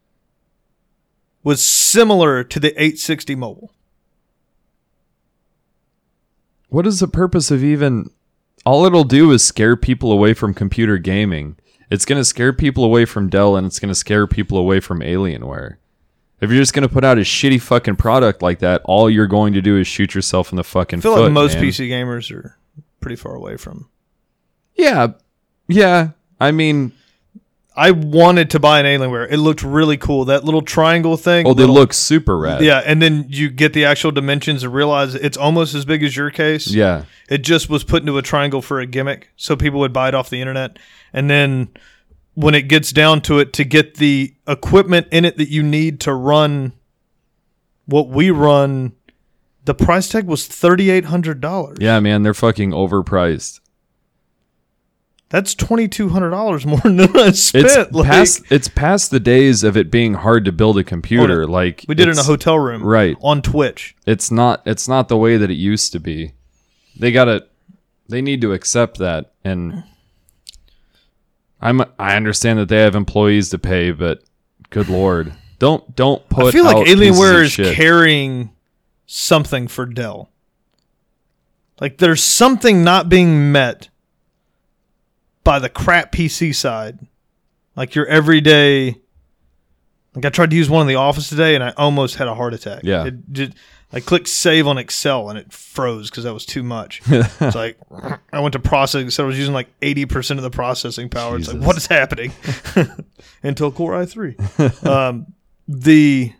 was similar to the eight sixty mobile. what is the purpose of even... All it'll do is scare people away from computer gaming. It's going to scare people away from Dell, and it's going to scare people away from Alienware. If you're just going to put out a shitty fucking product like that, all you're going to do is shoot yourself in the fucking foot, I feel like most man. P C gamers are pretty far away from. Yeah. Yeah. I mean... I wanted to buy an Alienware. It looked really cool. That little triangle thing. Oh, they little, look super rad. Yeah, and then you get the actual dimensions and realize it's almost as big as your case. Yeah. It just was put into a triangle for a gimmick, so people would buy it off the internet. And then when it gets down to it, to get the equipment in it that you need to run what we run, the price tag was three thousand eight hundred dollars. Yeah, man, they're fucking overpriced. That's two thousand two hundred dollars more than I spent. It's like, past, it's past the days of it being hard to build a computer. Oh, like we did it in a hotel room, right, on Twitch. It's not. It's not the way that it used to be. They gotta. They need to accept that. And I'm. I understand that they have employees to pay, but good lord, don't don't put. I feel out like Alienware is shit. carrying something for Dell. Like there's something not being met by the crap P C side. Like your everyday... Like I tried to use one in the office today and I almost had a heart attack. Yeah. It did, I clicked save on Excel and it froze because that was too much. It's like, I went to processing, so I was using like eighty percent of the processing power. Jesus. It's like, what is happening? Intel Core i three. um, the...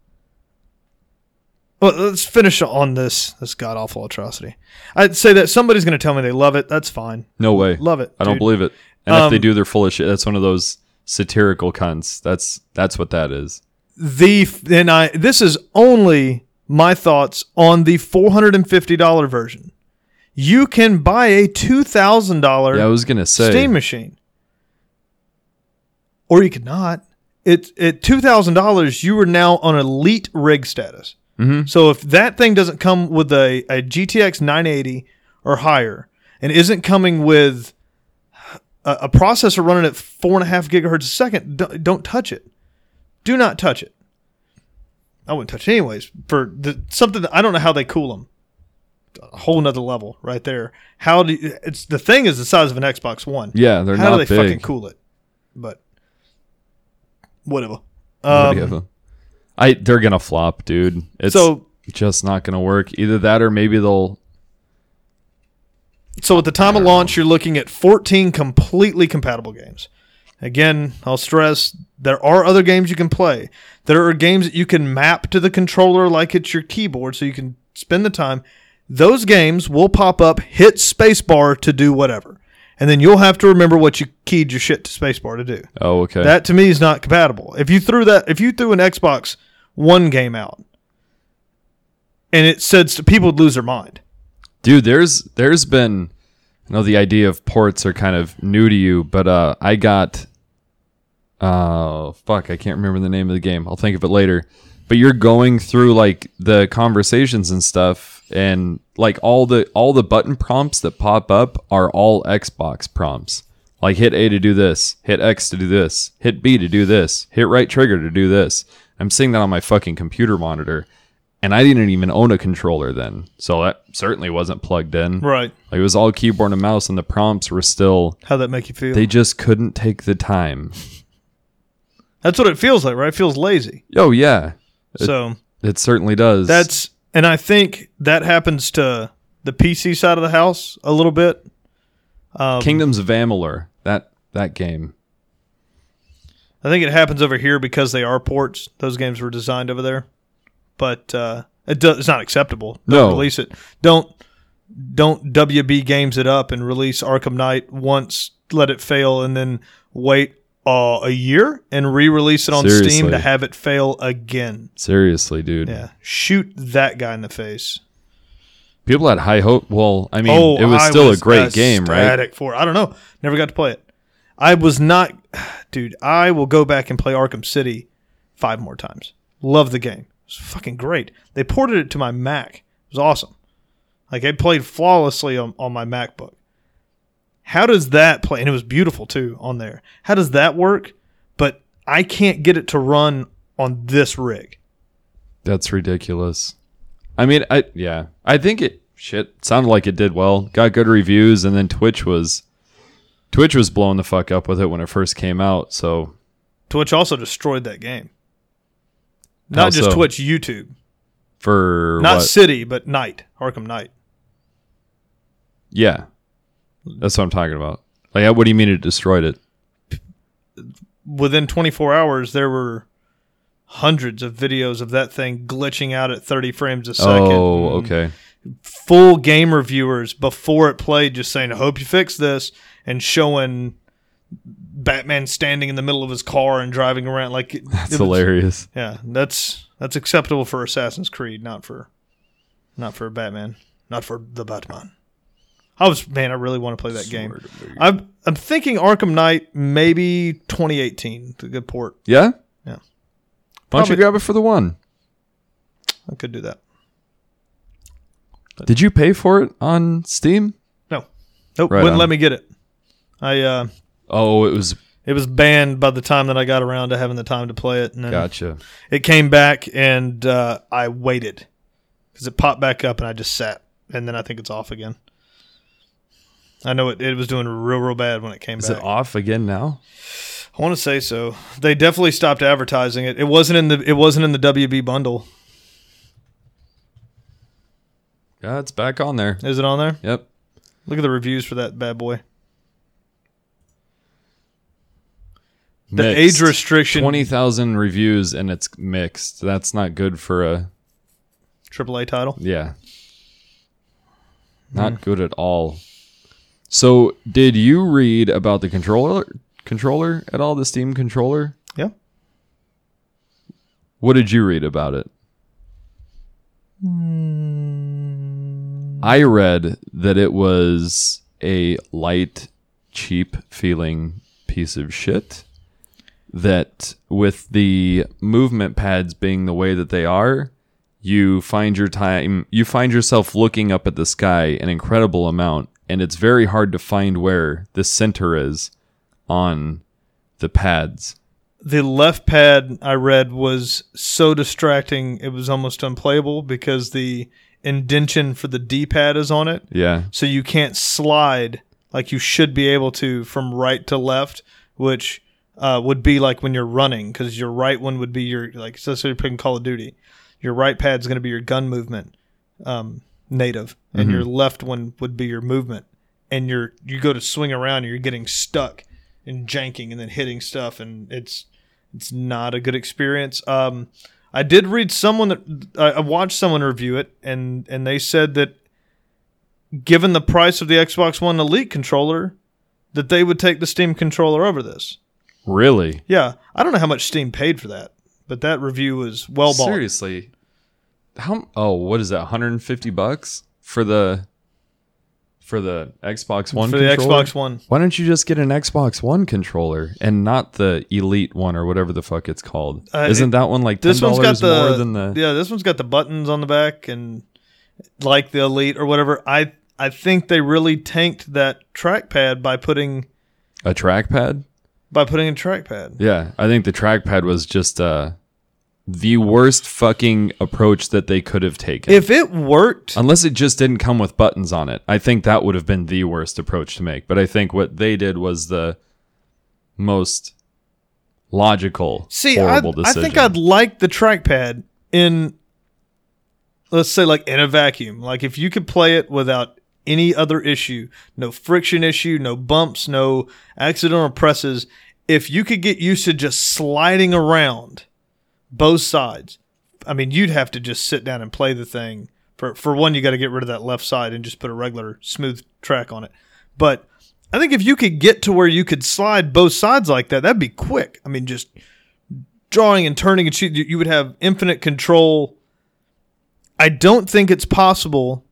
Well, let's finish on this this god-awful atrocity. I'd say that somebody's going to tell me they love it. That's fine. No way. Love it. I don't dude. believe it. And Um, if they do, they're full of shit. That's one of those satirical cunts. That's that's what that is. The and I this is only my thoughts on the four hundred fifty dollars version. You can buy a two thousand dollars Yeah, I was gonna say Steam machine. Or you could not. It at two thousand dollars you are now on elite rig status. Mm-hmm. So if that thing doesn't come with a, a G T X nine eighty or higher and isn't coming with a, a processor running at four and a half gigahertz a second, don't, don't touch it. Do not touch it. I wouldn't touch it anyways. For the, something that I don't know how they cool them. A whole nother level right there. How do you, it's the thing is the size of an Xbox One. Yeah, they're how not do they big. fucking cool it? But whatever. Um, whatever. I they're gonna flop, dude. It's so just not gonna work. Either that or maybe they'll. So at the time of launch, you're looking at fourteen completely compatible games. Again, I'll stress there are other games you can play. There are games that you can map to the controller like it's your keyboard, so you can spend the time. Those games will pop up, hit spacebar to do whatever, and then you'll have to remember what you keyed your shit to spacebar to do. Oh, okay. That to me is not compatible. If you threw that, if you threw an Xbox One game out, and it said st- people would lose their mind. Dude, there's there's been, I know the idea of ports are kind of new to you, but uh, I got, uh, fuck, I can't remember the name of the game. I'll think of it later. But you're going through like the conversations and stuff, and like all the all the button prompts that pop up are all Xbox prompts. Like hit A to do this, hit X to do this, hit B to do this, hit right trigger to do this. I'm seeing that on my fucking computer monitor, and I didn't even own a controller then, so that certainly wasn't plugged in. Right. Like it was all keyboard and mouse, and the prompts were still. How'd that make you feel? They just couldn't take the time. That's what it feels like, right? It feels lazy. Oh yeah. It, so it certainly does. That's and I think that happens to the P C side of the house a little bit. Um, Kingdoms of Amalur. That that game. I think it happens over here because they are ports. Those games were designed over there, but uh, it does, it's not acceptable. Don't No. release it. Don't don't W B games it up and release Arkham Knight once, let it fail, and then wait uh, a year and re-release it on Seriously. Steam to have it fail again. Seriously, dude. Yeah, shoot that guy in the face. People had high hope. Well, I mean, oh, it was I still was a great game, right? ecstatic For it. I don't know. Never got to play it. I was not, dude. I will go back and play Arkham City five more times. Love the game. It's fucking great. They ported it to my Mac. It was awesome. Like it played flawlessly on, on my MacBook. How does that play? And it was beautiful too on there. How does that work? But I can't get it to run on this rig. That's ridiculous. I mean, I yeah, I think it shit, sounded like it did well. Got good reviews, and then Twitch was Twitch was blowing the fuck up with it when it first came out. So Twitch also destroyed that game. Not How just so? Twitch, YouTube. For Not what? City, but Knight, Arkham Knight. Yeah, that's what I'm talking about. Like, what do you mean it destroyed it? Within twenty-four hours, there were hundreds of videos of that thing glitching out at thirty frames a second. Oh, okay. Full game reviewers before it played just saying, I hope you fix this, and showing Batman standing in the middle of his car and driving around. Like it, That's it was, hilarious. Yeah, that's that's acceptable for Assassin's Creed, not for not for Batman, not for the Batman. I was man, I really want to play that game. I'm I'm thinking Arkham Knight, maybe twenty eighteen. It's a good port. Yeah? Yeah. Why don't Probably- you grab it for the one? I could do that. Did you pay for it on Steam? No, nope, Right wouldn't on. let me get it. I uh, Oh, it was... it was banned by the time that I got around to having the time to play it, and then Gotcha. it came back, and uh, I waited because it popped back up, and I just sat, and then I think it's off again. I know it, it was doing real, real bad when it came Is back. it off again now? I want to say so. They definitely stopped advertising it. It wasn't in the it wasn't in the W B bundle. Yeah, it's back on there. Is it on there? Yep. Look at the reviews for that bad boy. The Mixed. age restriction twenty thousand reviews and it's mixed. That's not good for a... triple A title. Yeah. Not good at all. So, did you read about the controller controller at all? The Steam controller? Yeah. What did you read about it? I read that it was a light, cheap feeling piece of shit. That with the movement pads being the way that they are, you find your time, you find yourself looking up at the sky an incredible amount, and it's very hard to find where the center is on the pads. The left pad I read was so distracting it was almost unplayable because the indentation for the D-pad is on it. Yeah. So you can't slide like you should be able to from right to left, which uh, would be like when you're running, because your right one would be your, like, so say you're picking Call of Duty. Your right pad's going to be your gun movement, um, native, and Mm-hmm. your left one would be your movement. And you're you go to swing around, and you're getting stuck and janking and then hitting stuff, and it's it's not a good experience. Um, I did read someone that I I watched someone review it, and and they said that given the price of the Xbox One Elite controller, that they would take the Steam controller over this. Really? Yeah, I don't know how much Steam paid for that, but that review was well bought. Seriously. How oh, what is that? one hundred fifty bucks for the for the Xbox One for controller? the Xbox One. Why don't you just get an Xbox One controller and not the Elite one or whatever the fuck it's called? Uh, Isn't it- that one like ten This one's dollars got the more than the yeah. This one's got the buttons on the back and like the Elite or whatever. I I think they really tanked that trackpad by putting a trackpad? by putting a trackpad. Yeah, I think the trackpad was just uh the worst fucking approach that they could have taken. If it worked, Unless it just didn't come with buttons on it. I think that would have been the worst approach to make. But I think what they did was the most logical, see, horrible I'd- I decision. think I'd like the trackpad in, let's say, like in a vacuum. Like if you could play it without any other issue, no friction issue, no bumps, no accidental presses. If you could get used to just sliding around both sides, I mean, you'd have to just sit down and play the thing. For for one, you got to get rid of that left side and just put a regular smooth track on it. But I think if you could get to where you could slide both sides like that, that'd be quick. I mean, just drawing and turning and shooting, you would have infinite control. I don't think it's possible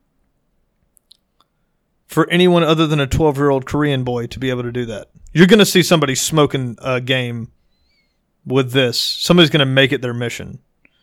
for anyone other than a twelve-year-old Korean boy to be able to do that. You're going to see somebody smoking a game with this. Somebody's going to make it their mission.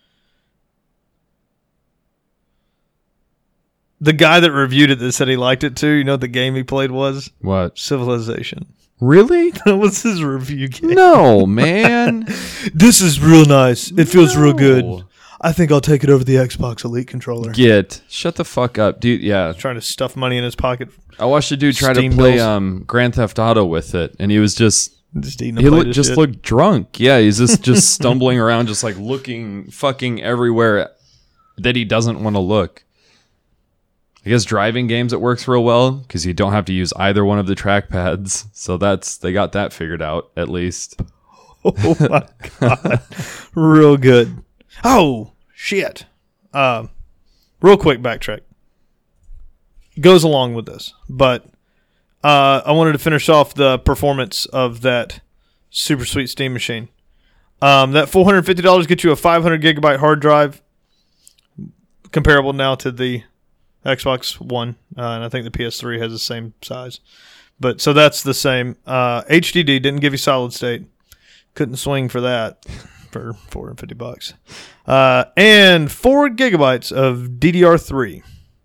The guy that reviewed it that said he liked it too, you know what the game he played was? What? Civilization. Really? That was his review game. No, man. This is real nice. It feels real No. good. I think I'll take it over the Xbox Elite controller. Get shut the fuck up, dude. Yeah, trying to stuff money in his pocket. I watched a dude try Steam to play bills. um Grand Theft Auto with it, and he was just Just eating a he plate looked of just shit. looked drunk. Yeah, he's just just stumbling around, just like looking fucking everywhere that he doesn't want to look. I guess driving games it works real well because you don't have to use either one of the trackpads. So that's they got that figured out at least. Oh my god, real good. Oh shit. Um, real quick backtrack. Goes along with this, but uh, I wanted to finish off the performance of that super sweet Steam machine. Um, that four hundred fifty dollars gets you a five hundred gigabyte hard drive, comparable now to the Xbox One, uh, and I think the P S three has the same size. But so that's the same. Uh, H D D didn't give you solid state. Couldn't swing for that for four hundred fifty bucks. Uh, and four gigabytes of D D R three.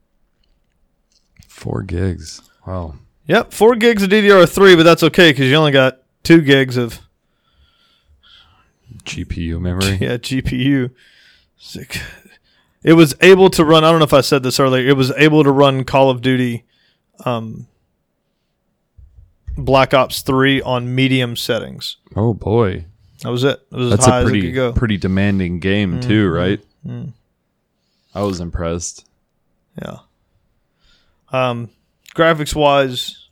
Four gigs. Wow. Yep, four gigs of D D R three, but that's okay because you only got two gigs of G P U memory. yeah G P U. Sick. It was able to run. I don't know if I said this earlier. It was able to run Call of Duty, um, Black Ops three on medium settings. Oh boy, that was it. It was That's as high a as it pretty could go. pretty demanding game Mm-hmm. too, right? Mm-hmm. I was impressed. Yeah. Um, graphics wise,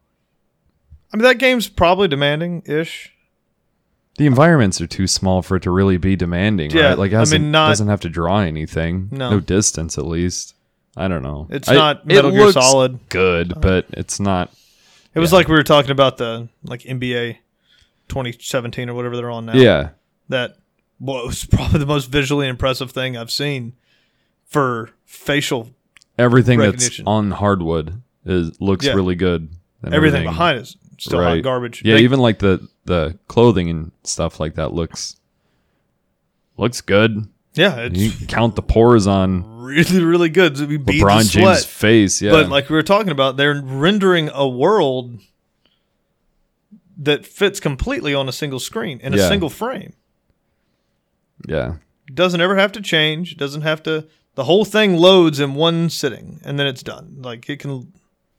I mean that game's probably demanding ish. The environments are too small for it to really be demanding, Yeah, right? Like it I hasn't, mean, not- doesn't have to draw anything. No. No distance, at least. I don't know. It's I- not it Metal Gear looks Solid. good, but it's not. It was Yeah. like we were talking about the like N B A twenty seventeen or whatever they're on now. Yeah, That was probably the most visually impressive thing I've seen for facial. everything that's Recognition. on hardwood is looks Yeah. really good. and Everything behind is still hot Right. garbage. Yeah, They- even like the the clothing and stuff like that looks looks good. yeah, You it's can count the pores on really really good. So we beads of LeBron sweat. James' face. Yeah, But like we were talking about, they're rendering a world that fits completely on a single screen in a Yeah. single frame. yeah. Doesn't ever have to change. Doesn't have to. The whole thing loads in one sitting, and then it's done. Like it can.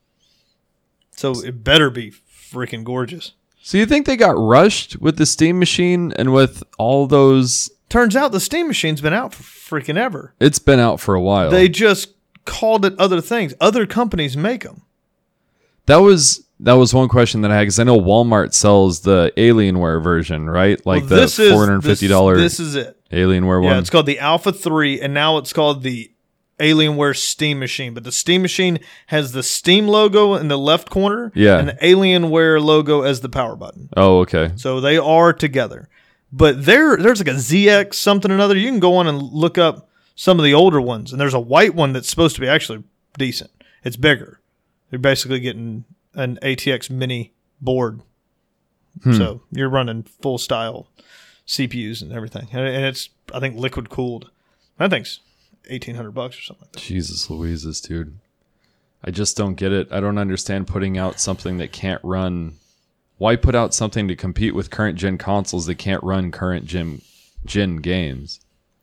So it better be freaking gorgeous. So you think they got rushed with the Steam machine and with all those? Turns out the Steam machine's been out for freaking ever. It's been out for a while. They just called it other things. Other companies make them. That was that was one question that I had because I know Walmart sells the Alienware version, right? Like Well, the this is- four hundred fifty dollars This, this is it. Alienware Yeah, one. it's called the Alpha three, and now it's called the Alienware Steam Machine. But the Steam Machine has the Steam logo in the left corner, Yeah. and the Alienware logo as the power button. Oh, okay. So they are together. But there, there's like a Z X something or another. You can go on and look up some of the older ones, and there's a white one that's supposed to be actually decent. It's bigger. You're basically getting an A T X mini board. Hmm. So you're running full style C P Us and everything. And and it's, I think, liquid cooled. That thing's eighteen hundred bucks or something like that. Jesus Louises, dude. I just don't get it. I don't understand putting out something that can't run. Why put out something to compete with current gen consoles that can't run current gen gen games?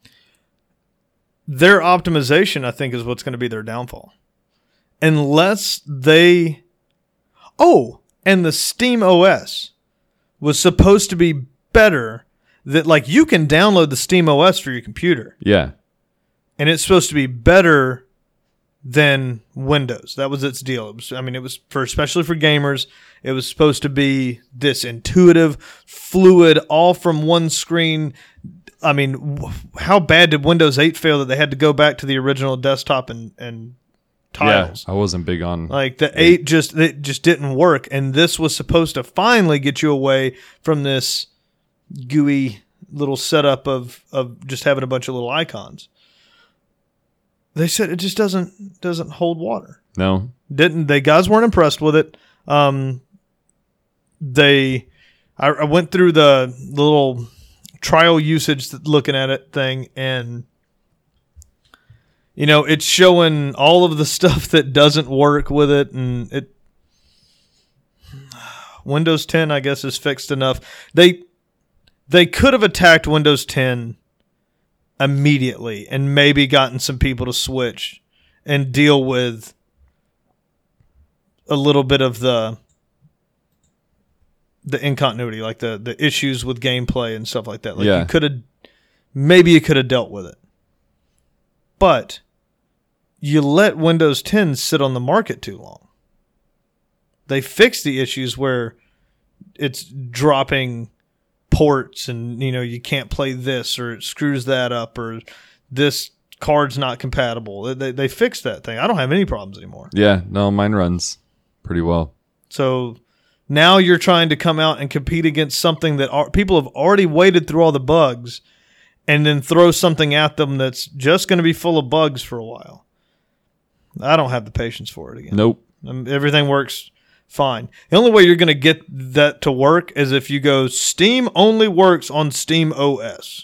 Their optimization, I think, is what's going to be their downfall. Unless they... Oh, and the Steam O S was supposed to be better. That, like, you can download the Steam O S for your computer. Yeah. And it's supposed to be better than Windows. That was its deal. It was, I mean, it was for especially for gamers. It was supposed to be this intuitive, fluid, all from one screen. I mean, w- how bad did Windows eight fail that they had to go back to the original desktop and, and tiles? Yeah, I wasn't big on Like the eight just it just didn't work, and this was supposed to finally get you away from this gooey little setup of of just having a bunch of little icons. They said it just doesn't doesn't hold water. No. Didn't they? Guys weren't impressed with it. Um, they, I, I went through the, the little trial usage looking at it thing, and you know it's showing all of the stuff that doesn't work with it, and it. Windows ten, I guess, is fixed enough. They they could have attacked Windows ten immediately and maybe gotten some people to switch and deal with a little bit of the the incontinuity, like the, the issues with gameplay and stuff like that. Like yeah. you could have, maybe you could have dealt with it. But you let Windows ten sit on the market too long. They fixed the issues where it's dropping ports and, you know, you can't play this or it screws that up or this card's not compatible. They, they fixed that thing. I don't have any problems anymore. Yeah, no, mine runs pretty well. So now you're trying to come out and compete against something that are, people have already waded through all the bugs and then throw something at them that's just going to be full of bugs for a while. I don't have the patience for it again. Nope. Um, everything works fine. The only way you're going to get that to work is if you go Steam only works on Steam O S.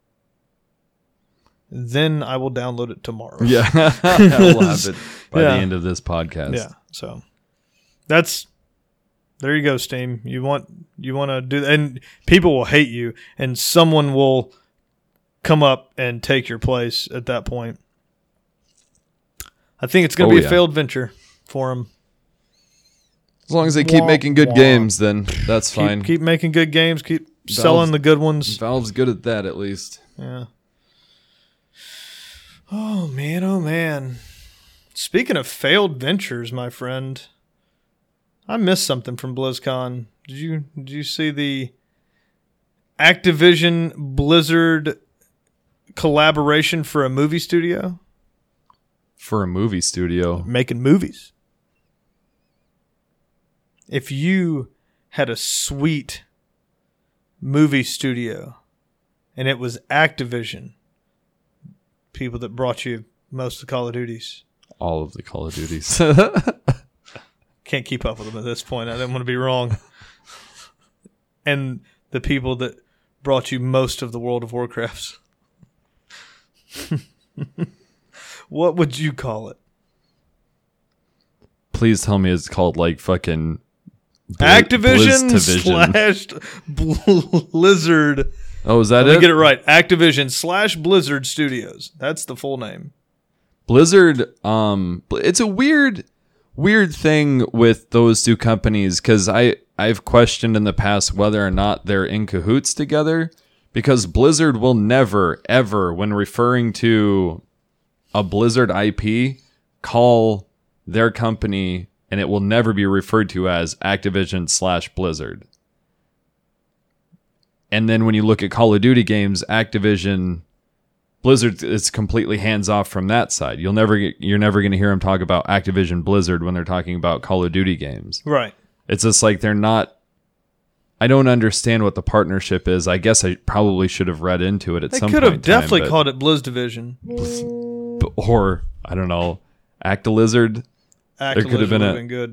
Then I will download it tomorrow. Yeah. We'll have it by Yeah. the end of this podcast. Yeah. So that's there you go, Steam. You want you want to do that, and people will hate you, and someone will come up and take your place at that point. I think it's going to Oh, be yeah. a failed venture for them. As long as they keep Wah, making good wah. games, then that's Keep, fine. keep making good games. Keep selling the good ones. Valve's good at that, at least. Yeah. Oh man, oh man. Speaking of failed ventures, my friend, I missed something from BlizzCon. Did you did you see the Activision Blizzard collaboration for a movie studio? For a movie studio. Making movies. If you had a sweet movie studio and it was Activision, people that brought you most of the Call of Duties, All of the Call of Duties. can't keep up with them at this point. I didn't want to be wrong. And the people that brought you most of the World of Warcrafts. What would you call it? Please tell me it's called like fucking Bli- Activision Blizz-Tivision. slash Blizzard. Oh, is that Let me it? get it right. Activision slash Blizzard Studios. That's the full name. Blizzard, um, it's a weird, weird thing with those two companies because I I've questioned in the past whether or not they're in cahoots together because Blizzard will never ever, when referring to a Blizzard I P, call their company, and it will never be referred to as Activision slash Blizzard. And then when you look at Call of Duty games, Activision, Blizzard is completely hands off from that side. You'll never get, you're never going to hear them talk about Activision Blizzard when they're talking about Call of Duty games. Right. It's just like they're not. I don't understand what the partnership is. I guess I probably should have read into it at They some could point. have definitely in time, called it Blizz Division. but- or I don't know, Actilizzard. Actilizzard could have been would a- have been good.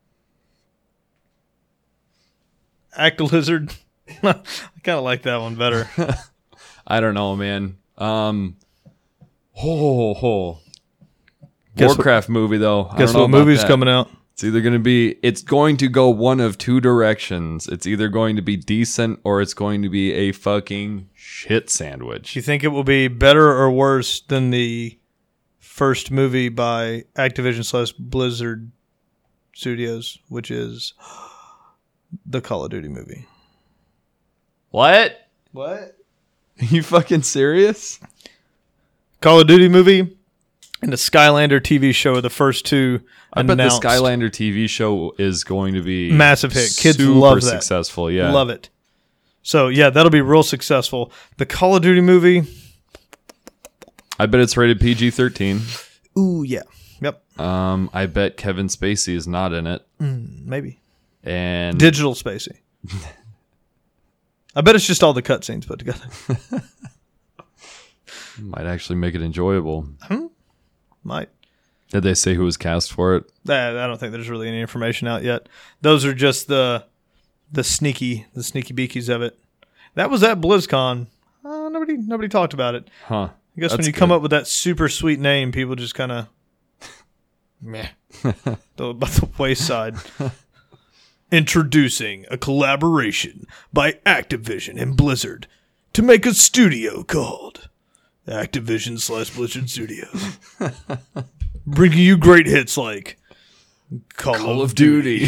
Actilizzard. I kind of like that one better. I don't know, man. Um, ho ho. Guess Warcraft movie though. I Guess don't know what about movie's that. coming out? It's either going to be, it's going to go one of two directions. It's either going to be decent or it's going to be a fucking shit sandwich. Do you think it will be better or worse than the first movie by Activision slash Blizzard Studios, which is the Call of Duty movie? What? What? Are you fucking serious? Call of Duty movie and the Skylander T V show are the first two I bet the announced. Skylander T V show is going to be Massive hit. Kids super love that. successful. Yeah, Love it. So, yeah, that'll be real successful. The Call of Duty movie, I bet it's rated P G thirteen. ooh, yeah. Yep, Um, I bet Kevin Spacey is not in it, maybe. and Digital Spacey. I bet it's just all the cutscenes put together. might actually make it enjoyable. Might. Did they say who was cast for it? I I don't think there's really any information out yet. Those are just the the sneaky the sneaky beakies of it. That was at BlizzCon. Uh, nobody nobody talked about it. Huh. I guess when That's you come good. up with that super sweet name, people just kind of meh throw it by the wayside. Introducing a collaboration by Activision and Blizzard to make a studio called Activision slash Blizzard Studios. Bringing you great hits like Call, Call of, of Duty.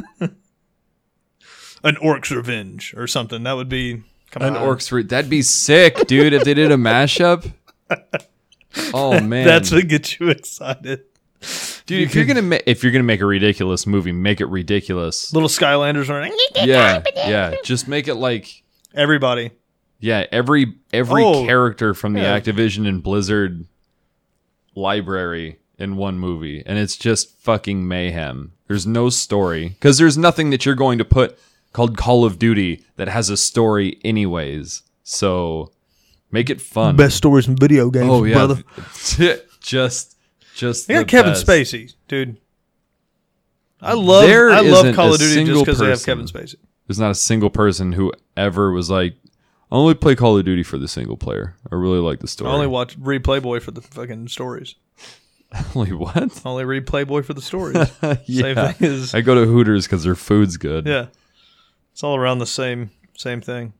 An Orc's Revenge or something. That would be... Come An on. Orc's Re- That'd be sick, dude, if they did a mashup. Oh, man. That's what gets you excited. Dude, if you're gonna ma- if you're gonna make a ridiculous movie, make it ridiculous. Little Skylanders running. Yeah, yeah. Just make it like Everybody. yeah, every every Oh, character from the yeah. Activision and Blizzard library in one movie, and it's just fucking mayhem. There's no story because there's nothing that you're going to put called Call of Duty that has a story, anyways. So make it fun. Best stories in video games, oh yeah, brother. just just They got the Kevin best. Spacey, dude. I love There I love isn't Call a of Duty just single because they have person. Kevin Spacey. There's not a single person who ever was like, I only play Call of Duty for the single player. I really like the story. I only watch read Playboy for the fucking stories. Only what? I only read Playboy for the stories. Yeah. Same thing as I go to Hooters because their food's good. yeah. It's all around the same same thing.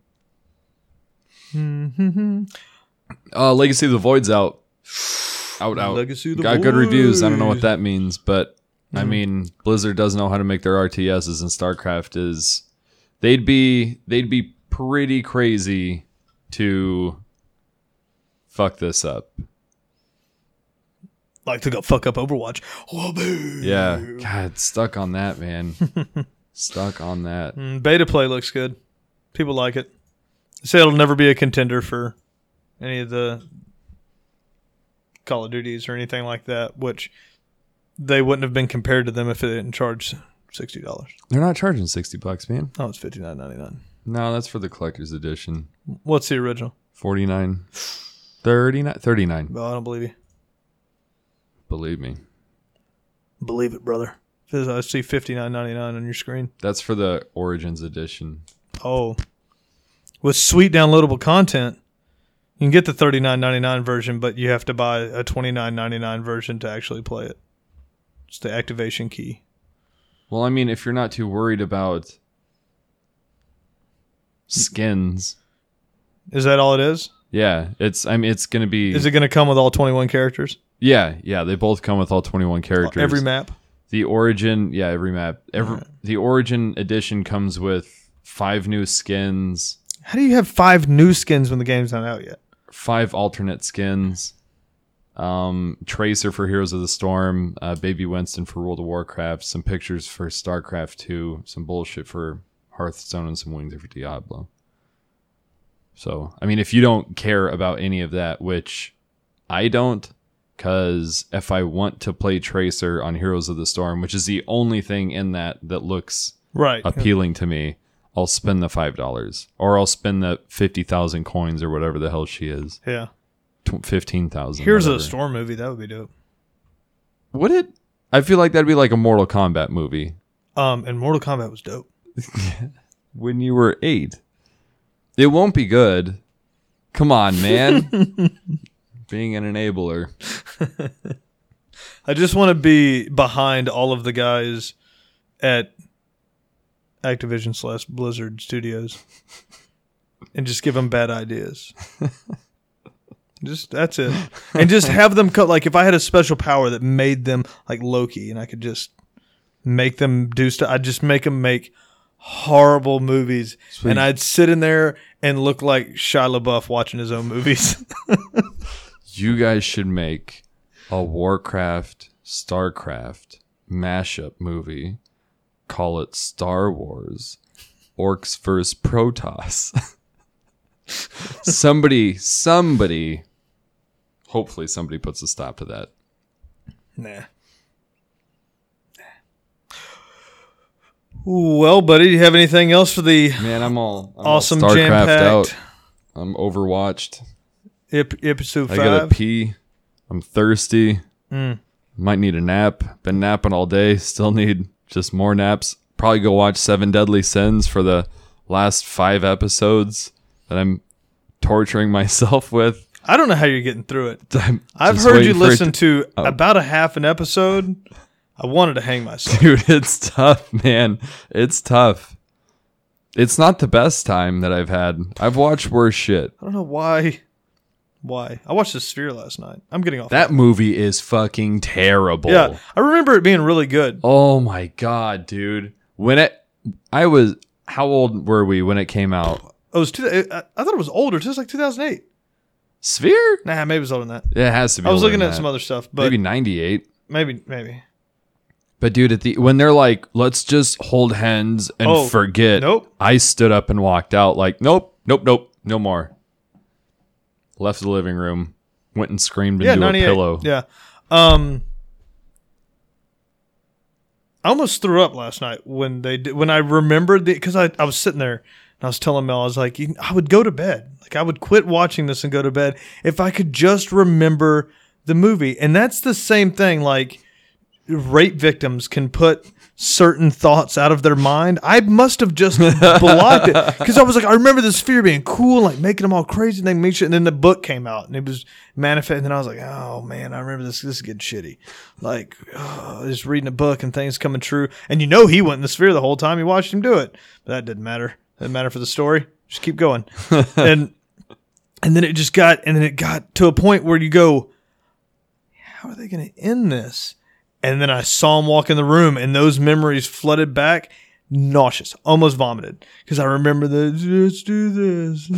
Uh, Legacy of the Void's out. Out, out. Legacy of the Got good reviews. I don't know Void. what that means, but I Mm. mean, Blizzard does know how to make their R T Ss, and StarCraft is. They'd be they'd be pretty crazy to fuck this up. Like to go fuck up Overwatch. Oh, boo. Yeah, God, stuck on that, man. Stuck on that. Mm, beta play looks good. People like it. They say it'll never be a contender for any of the Call of Duties or anything like that, which they wouldn't have been compared to them if they didn't charge sixty dollars. They're not charging sixty bucks, man. Oh, it's fifty-nine ninety-nine. No, that's for the collector's edition. What's the original? forty-nine thirty-nine thirty-nine. Oh, I don't believe you. Believe me. Believe it, brother. Says I see fifty-nine ninety-nine on your screen. That's for the Origins edition. Oh. With sweet downloadable content, you can get the thirty-nine ninety-nine version, but you have to buy a twenty-nine ninety-nine version to actually play it. It's the activation key. Well, I mean, if you're not too worried about skins, Is that all it is? yeah, it's. I mean, it's gonna be. Is it going to come with all twenty-one characters? Yeah, yeah. They both come with all twenty-one characters. Every map? The Origin, yeah, every map. Every Alright. the Origin edition comes with five new skins, How do you have five new skins when the game's not out yet? five alternate skins. Um, Tracer for Heroes of the Storm, uh, Baby Winston for World of Warcraft, some pictures for StarCraft two, some bullshit for Hearthstone, and some wings for Diablo. So, I mean, if you don't care about any of that, which I don't, because if I want to play Tracer on Heroes of the Storm, which is the only thing in that that looks Right. appealing to me, I'll spend the five dollars. Or I'll spend the fifty thousand coins or whatever the hell she is. Yeah. fifteen thousand. Here's a Storm movie. That would be dope. Would it? I feel like that'd be like a Mortal Kombat movie. Um, and Mortal Kombat was dope. When you were eight. It won't be good. Come on, man. Being an enabler. I just want to be behind all of the guys at Activision slash Blizzard Studios and just give them bad ideas. Just that's it, and just have them cut. Like if I had a special power that made them like Loki, and I could just make them do stuff, I'd just make them make horrible movies, Sweet. and I'd sit in there and look like Shia LaBeouf watching his own movies. You guys should make a Warcraft, StarCraft mashup movie. Call it Star Wars. Orcs versus Protoss. somebody, somebody, hopefully somebody puts a stop to that. Nah. Well, buddy, do you have anything else for the Man, I'm all I'm awesome all StarCraft jam-packed out. I'm overwatched. ep- episode I five? gotta pee. I'm thirsty. Mm. Might need a nap. Been napping all day. Still need just more naps. Probably go watch Seven Deadly Sins for the last five episodes that I'm torturing myself with. I don't know how you're getting through it. I'm I've just heard you waiting for it listen to oh. about a half an episode. I wanted to hang myself. Dude, it's tough, man. It's tough. It's not the best time that I've had. I've watched worse shit. I don't know why Why? I watched The Sphere last night. I'm getting off. That movie is fucking terrible. Yeah, I remember it being really good. Oh my god, dude! When it, I was, how old were we when it came out? It was two, I I thought it was older. It was like two thousand eight. Sphere? Nah, maybe it was older than that. Yeah, it has to be. I was older looking than at that. some other stuff, but maybe ninety-eight. Maybe, maybe. But dude, at the when they're like, let's just hold hands and Oh, forget. nope. I stood up and walked out. Like, nope, nope, nope, no more. Left the living room, went and screamed Yeah, into a ninety-eight. pillow. Yeah. Um, I almost threw up last night when they did, when I remembered the because I, I was sitting there and I was telling Mel, I was like, you- I would go to bed. Like I would quit watching this and go to bed if I could just remember the movie. And that's the same thing. Like rape victims can put certain thoughts out of their mind. I must have just blocked it because I was like, I remember this Sphere being cool, like making them all crazy, and then make sure. And then the book came out, and it was manifest. And then I was like, oh man, I remember this. This is getting shitty. Like oh, just reading a book and things coming true. And you know, he went in the Sphere the whole time. You watched him do it, but that didn't matter. Didn't matter for the story. Just keep going. and and then it just got, and then it got to a point where you go, how are they going to end this? And then I saw him walk in the room, and those memories flooded back. Nauseous, almost vomited, because I remember the let's do this.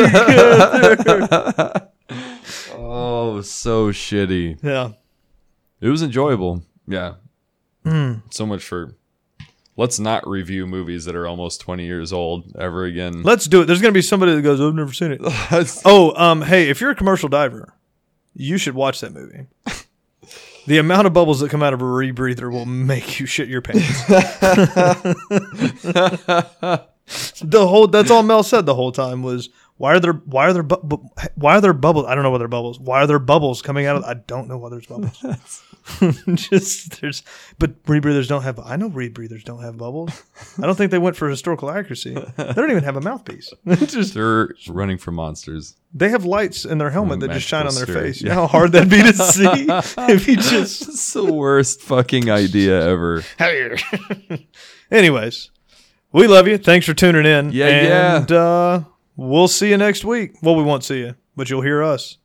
Oh, so shitty. Yeah, It was enjoyable. Yeah. mm. So much for. Let's not review movies that are almost twenty years old ever again. Let's do it. There's going to be somebody that goes, "I've never seen it." oh, um, hey, if you're a commercial diver, you should watch that movie. The amount of bubbles that come out of a rebreather will make you shit your pants. the whole that's all Mel said the whole time was why are there why are there bu- bu- why are there bubbles? I don't know why there are bubbles. Why are there bubbles coming out of I don't know why there's bubbles. Just there's but rebreathers don't have I know rebreathers don't have bubbles. I don't think they went for historical accuracy. They don't even have a mouthpiece. Just They're running from monsters. They have lights in their helmet Mm, that just shine on their magical face. sphere. You know how hard that'd be to see if you just. It's the worst fucking idea ever. Anyways, we love you. Thanks for tuning in. Yeah, and, yeah. uh, we'll see you next week. Well, we won't see you, but you'll hear us.